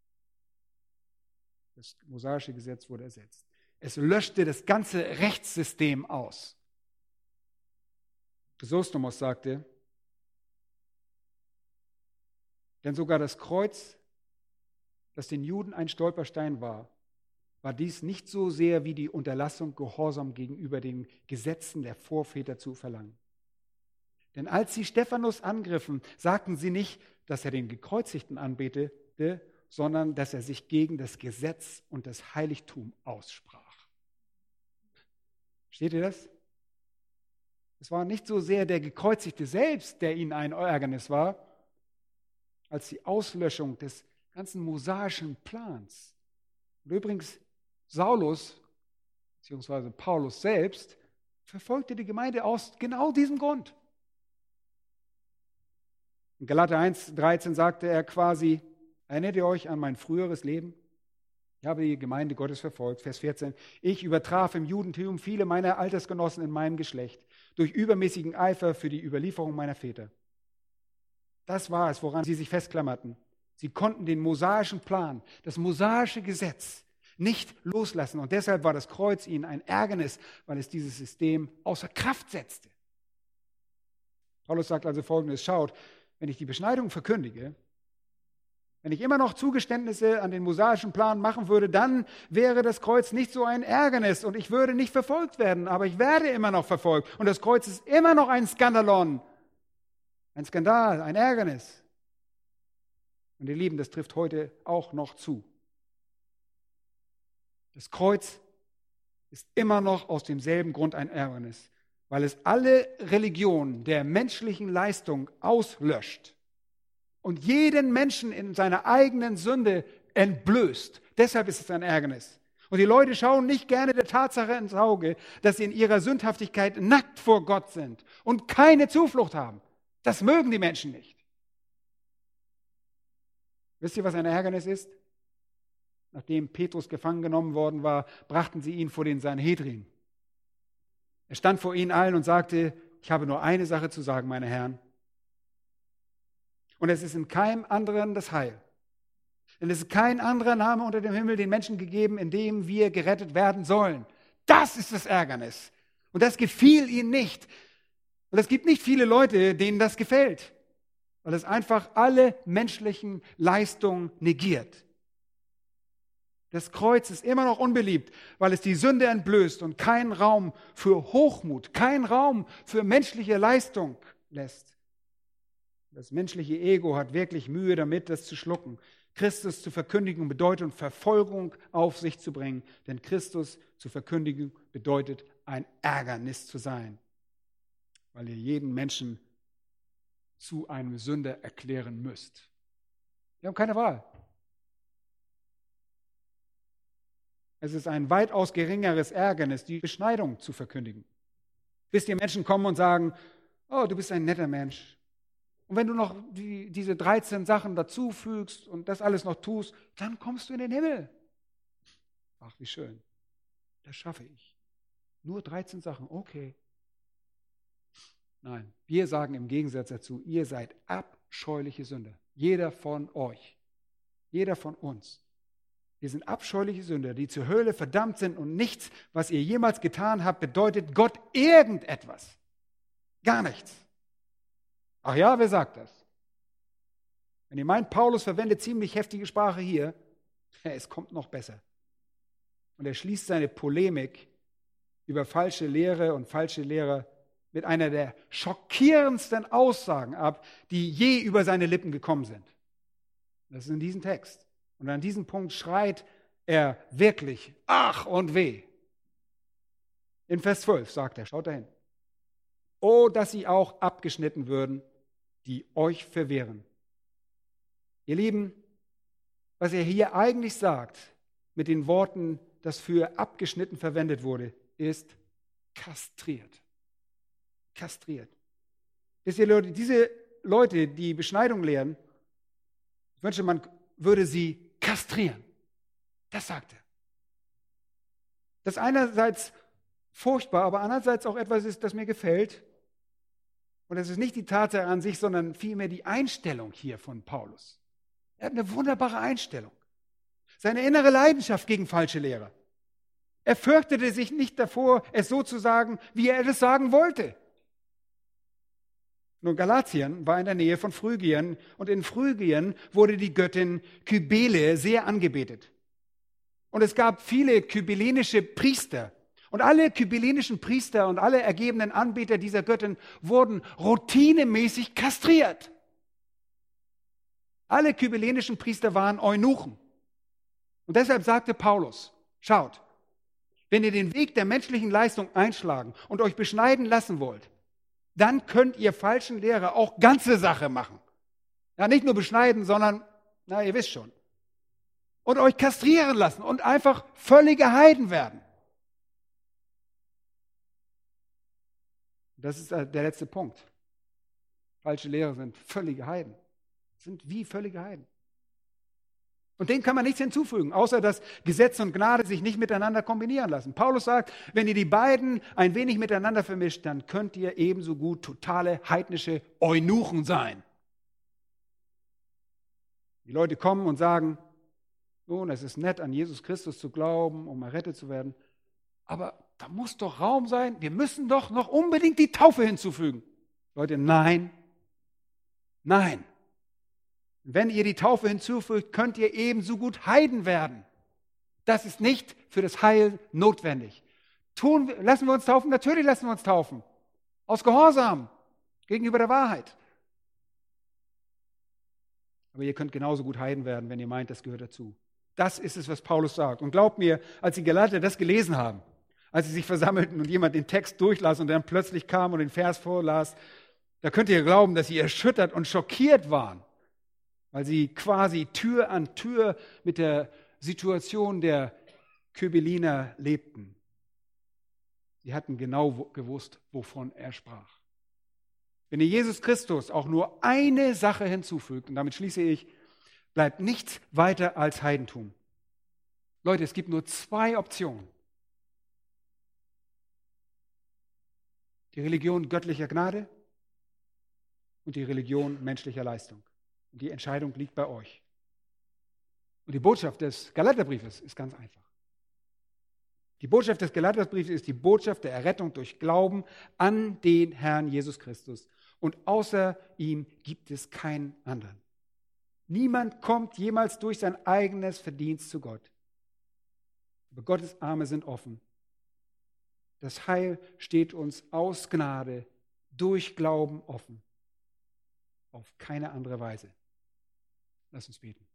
Das mosaische Gesetz wurde ersetzt. Es löschte das ganze Rechtssystem aus. Chrysostomos sagte, denn sogar das Kreuz, das den Juden ein Stolperstein war, war dies nicht so sehr wie die Unterlassung, Gehorsam gegenüber den Gesetzen der Vorväter zu verlangen. Denn als sie Stephanus angriffen, sagten sie nicht, dass er den Gekreuzigten anbetete, sondern dass er sich gegen das Gesetz und das Heiligtum aussprach. Versteht ihr das? Es war nicht so sehr der Gekreuzigte selbst, der ihnen ein Ärgernis war, als die Auslöschung des ganzen mosaischen Plans. Und übrigens, Saulus, beziehungsweise Paulus selbst, verfolgte die Gemeinde aus genau diesem Grund. In Galater 1,13 sagte er quasi, erinnert ihr euch an mein früheres Leben? Ich habe die Gemeinde Gottes verfolgt. Vers 14, ich übertraf im Judentum viele meiner Altersgenossen in meinem Geschlecht durch übermäßigen Eifer für die Überlieferung meiner Väter. Das war es, woran sie sich festklammerten. Sie konnten den mosaischen Plan, das mosaische Gesetz nicht loslassen. Und deshalb war das Kreuz ihnen ein Ärgernis, weil es dieses System außer Kraft setzte. Paulus sagt also Folgendes, schaut, wenn ich die Beschneidung verkündige, wenn ich immer noch Zugeständnisse an den mosaischen Plan machen würde, dann wäre das Kreuz nicht so ein Ärgernis und ich würde nicht verfolgt werden, aber ich werde immer noch verfolgt. Und das Kreuz ist immer noch ein Skandalon, ein Skandal, ein Ärgernis. Und ihr Lieben, das trifft heute auch noch zu. Das Kreuz ist immer noch aus demselben Grund ein Ärgernis, weil es alle Religionen der menschlichen Leistung auslöscht und jeden Menschen in seiner eigenen Sünde entblößt. Deshalb ist es ein Ärgernis. Und die Leute schauen nicht gerne der Tatsache ins Auge, dass sie in ihrer Sündhaftigkeit nackt vor Gott sind und keine Zuflucht haben. Das mögen die Menschen nicht. Wisst ihr, was ein Ärgernis ist? Nachdem Petrus gefangen genommen worden war, brachten sie ihn vor den Sanhedrin. Er stand vor ihnen allen und sagte, ich habe nur eine Sache zu sagen, meine Herren. Und es ist in keinem anderen das Heil. Denn es ist kein anderer Name unter dem Himmel den Menschen gegeben, in dem wir gerettet werden sollen. Das ist das Ärgernis. Und das gefiel ihnen nicht. Und es gibt nicht viele Leute, denen das gefällt, weil es einfach alle menschlichen Leistungen negiert. Das Kreuz ist immer noch unbeliebt, weil es die Sünde entblößt und keinen Raum für Hochmut, keinen Raum für menschliche Leistung lässt. Das menschliche Ego hat wirklich Mühe damit, das zu schlucken. Christus zu verkündigen bedeutet Verfolgung auf sich zu bringen, denn Christus zu verkündigen bedeutet ein Ärgernis zu sein, weil ihr jeden Menschen zu einem Sünder erklären müsst. Wir haben keine Wahl. Es ist ein weitaus geringeres Ärgernis, die Beschneidung zu verkündigen. Wisst ihr, Menschen kommen und sagen, oh, du bist ein netter Mensch. Und wenn du noch diese 13 Sachen dazufügst und das alles noch tust, dann kommst du in den Himmel. Ach, wie schön. Das schaffe ich. Nur 13 Sachen, okay. Nein, wir sagen im Gegensatz dazu, ihr seid abscheuliche Sünder. Jeder von euch. Jeder von uns. Wir sind abscheuliche Sünder, die zur Hölle verdammt sind und nichts, was ihr jemals getan habt, bedeutet Gott irgendetwas. Gar nichts. Ach ja, wer sagt das? Wenn ihr meint, Paulus verwendet ziemlich heftige Sprache hier, es kommt noch besser. Und er schließt seine Polemik über falsche Lehre und falsche Lehrer mit einer der schockierendsten Aussagen ab, die je über seine Lippen gekommen sind. Das ist in diesem Text. Und an diesem Punkt schreit er wirklich, ach und weh. In Vers 12 sagt er, schaut dahin. Oh, dass sie auch abgeschnitten würden, die euch verwehren. Ihr Lieben, was er hier eigentlich sagt, mit den Worten, das für abgeschnitten verwendet wurde, ist kastriert. Kastriert. Wisst ihr, Leute, diese Leute, die Beschneidung lehren, ich wünsche, man würde sie kastrieren. Das sagt er. Das einerseits furchtbar, aber andererseits auch etwas ist, das mir gefällt. Und es ist nicht die Tatsache an sich, sondern vielmehr die Einstellung hier von Paulus. Er hat eine wunderbare Einstellung. Seine innere Leidenschaft gegen falsche Lehrer. Er fürchtete sich nicht davor, es so zu sagen, wie er es sagen wollte. Nun, Galatien war in der Nähe von Phrygien und in Phrygien wurde die Göttin Kybele sehr angebetet. Und es gab viele kybelenische Priester. Und alle kybelinischen Priester und alle ergebenen Anbeter dieser Göttin wurden routinemäßig kastriert. Alle kybelenischen Priester waren Eunuchen. Und deshalb sagte Paulus, schaut, wenn ihr den Weg der menschlichen Leistung einschlagen und euch beschneiden lassen wollt, dann könnt ihr falschen Lehrer auch ganze Sache machen. Ja, nicht nur beschneiden, sondern, na, ihr wisst schon. Und euch kastrieren lassen und einfach völlige Heiden werden. Das ist der letzte Punkt. Falsche Lehrer sind völlige Heiden. Sind wie völlige Heiden. Und dem kann man nichts hinzufügen, außer dass Gesetz und Gnade sich nicht miteinander kombinieren lassen. Paulus sagt, wenn ihr die beiden ein wenig miteinander vermischt, dann könnt ihr ebenso gut totale heidnische Eunuchen sein. Die Leute kommen und sagen, nun, es ist nett, an Jesus Christus zu glauben, um errettet zu werden, aber da muss doch Raum sein, wir müssen doch noch unbedingt die Taufe hinzufügen. Leute, nein, nein. Wenn ihr die Taufe hinzufügt, könnt ihr ebenso gut Heiden werden. Das ist nicht für das Heil notwendig. Lassen wir uns taufen? Natürlich lassen wir uns taufen. Aus Gehorsam gegenüber der Wahrheit. Aber ihr könnt genauso gut Heiden werden, wenn ihr meint, das gehört dazu. Das ist es, was Paulus sagt. Und glaubt mir, als die Galater das gelesen haben, als sie sich versammelten und jemand den Text durchlas und dann plötzlich kam und den Vers vorlas, da könnt ihr glauben, dass sie erschüttert und schockiert waren, weil sie quasi Tür an Tür mit der Situation der Kybeliner lebten. Sie hatten genau gewusst, wovon er sprach. Wenn ihr Jesus Christus auch nur eine Sache hinzufügt, und damit schließe ich, bleibt nichts weiter als Heidentum. Leute, es gibt nur 2 Optionen. Die Religion göttlicher Gnade und die Religion menschlicher Leistung. Und die Entscheidung liegt bei euch. Und die Botschaft des Galaterbriefes ist ganz einfach. Die Botschaft des Galaterbriefes ist die Botschaft der Errettung durch Glauben an den Herrn Jesus Christus. Und außer ihm gibt es keinen anderen. Niemand kommt jemals durch sein eigenes Verdienst zu Gott. Aber Gottes Arme sind offen. Das Heil steht uns aus Gnade durch Glauben offen. Auf keine andere Weise. Lass uns beten.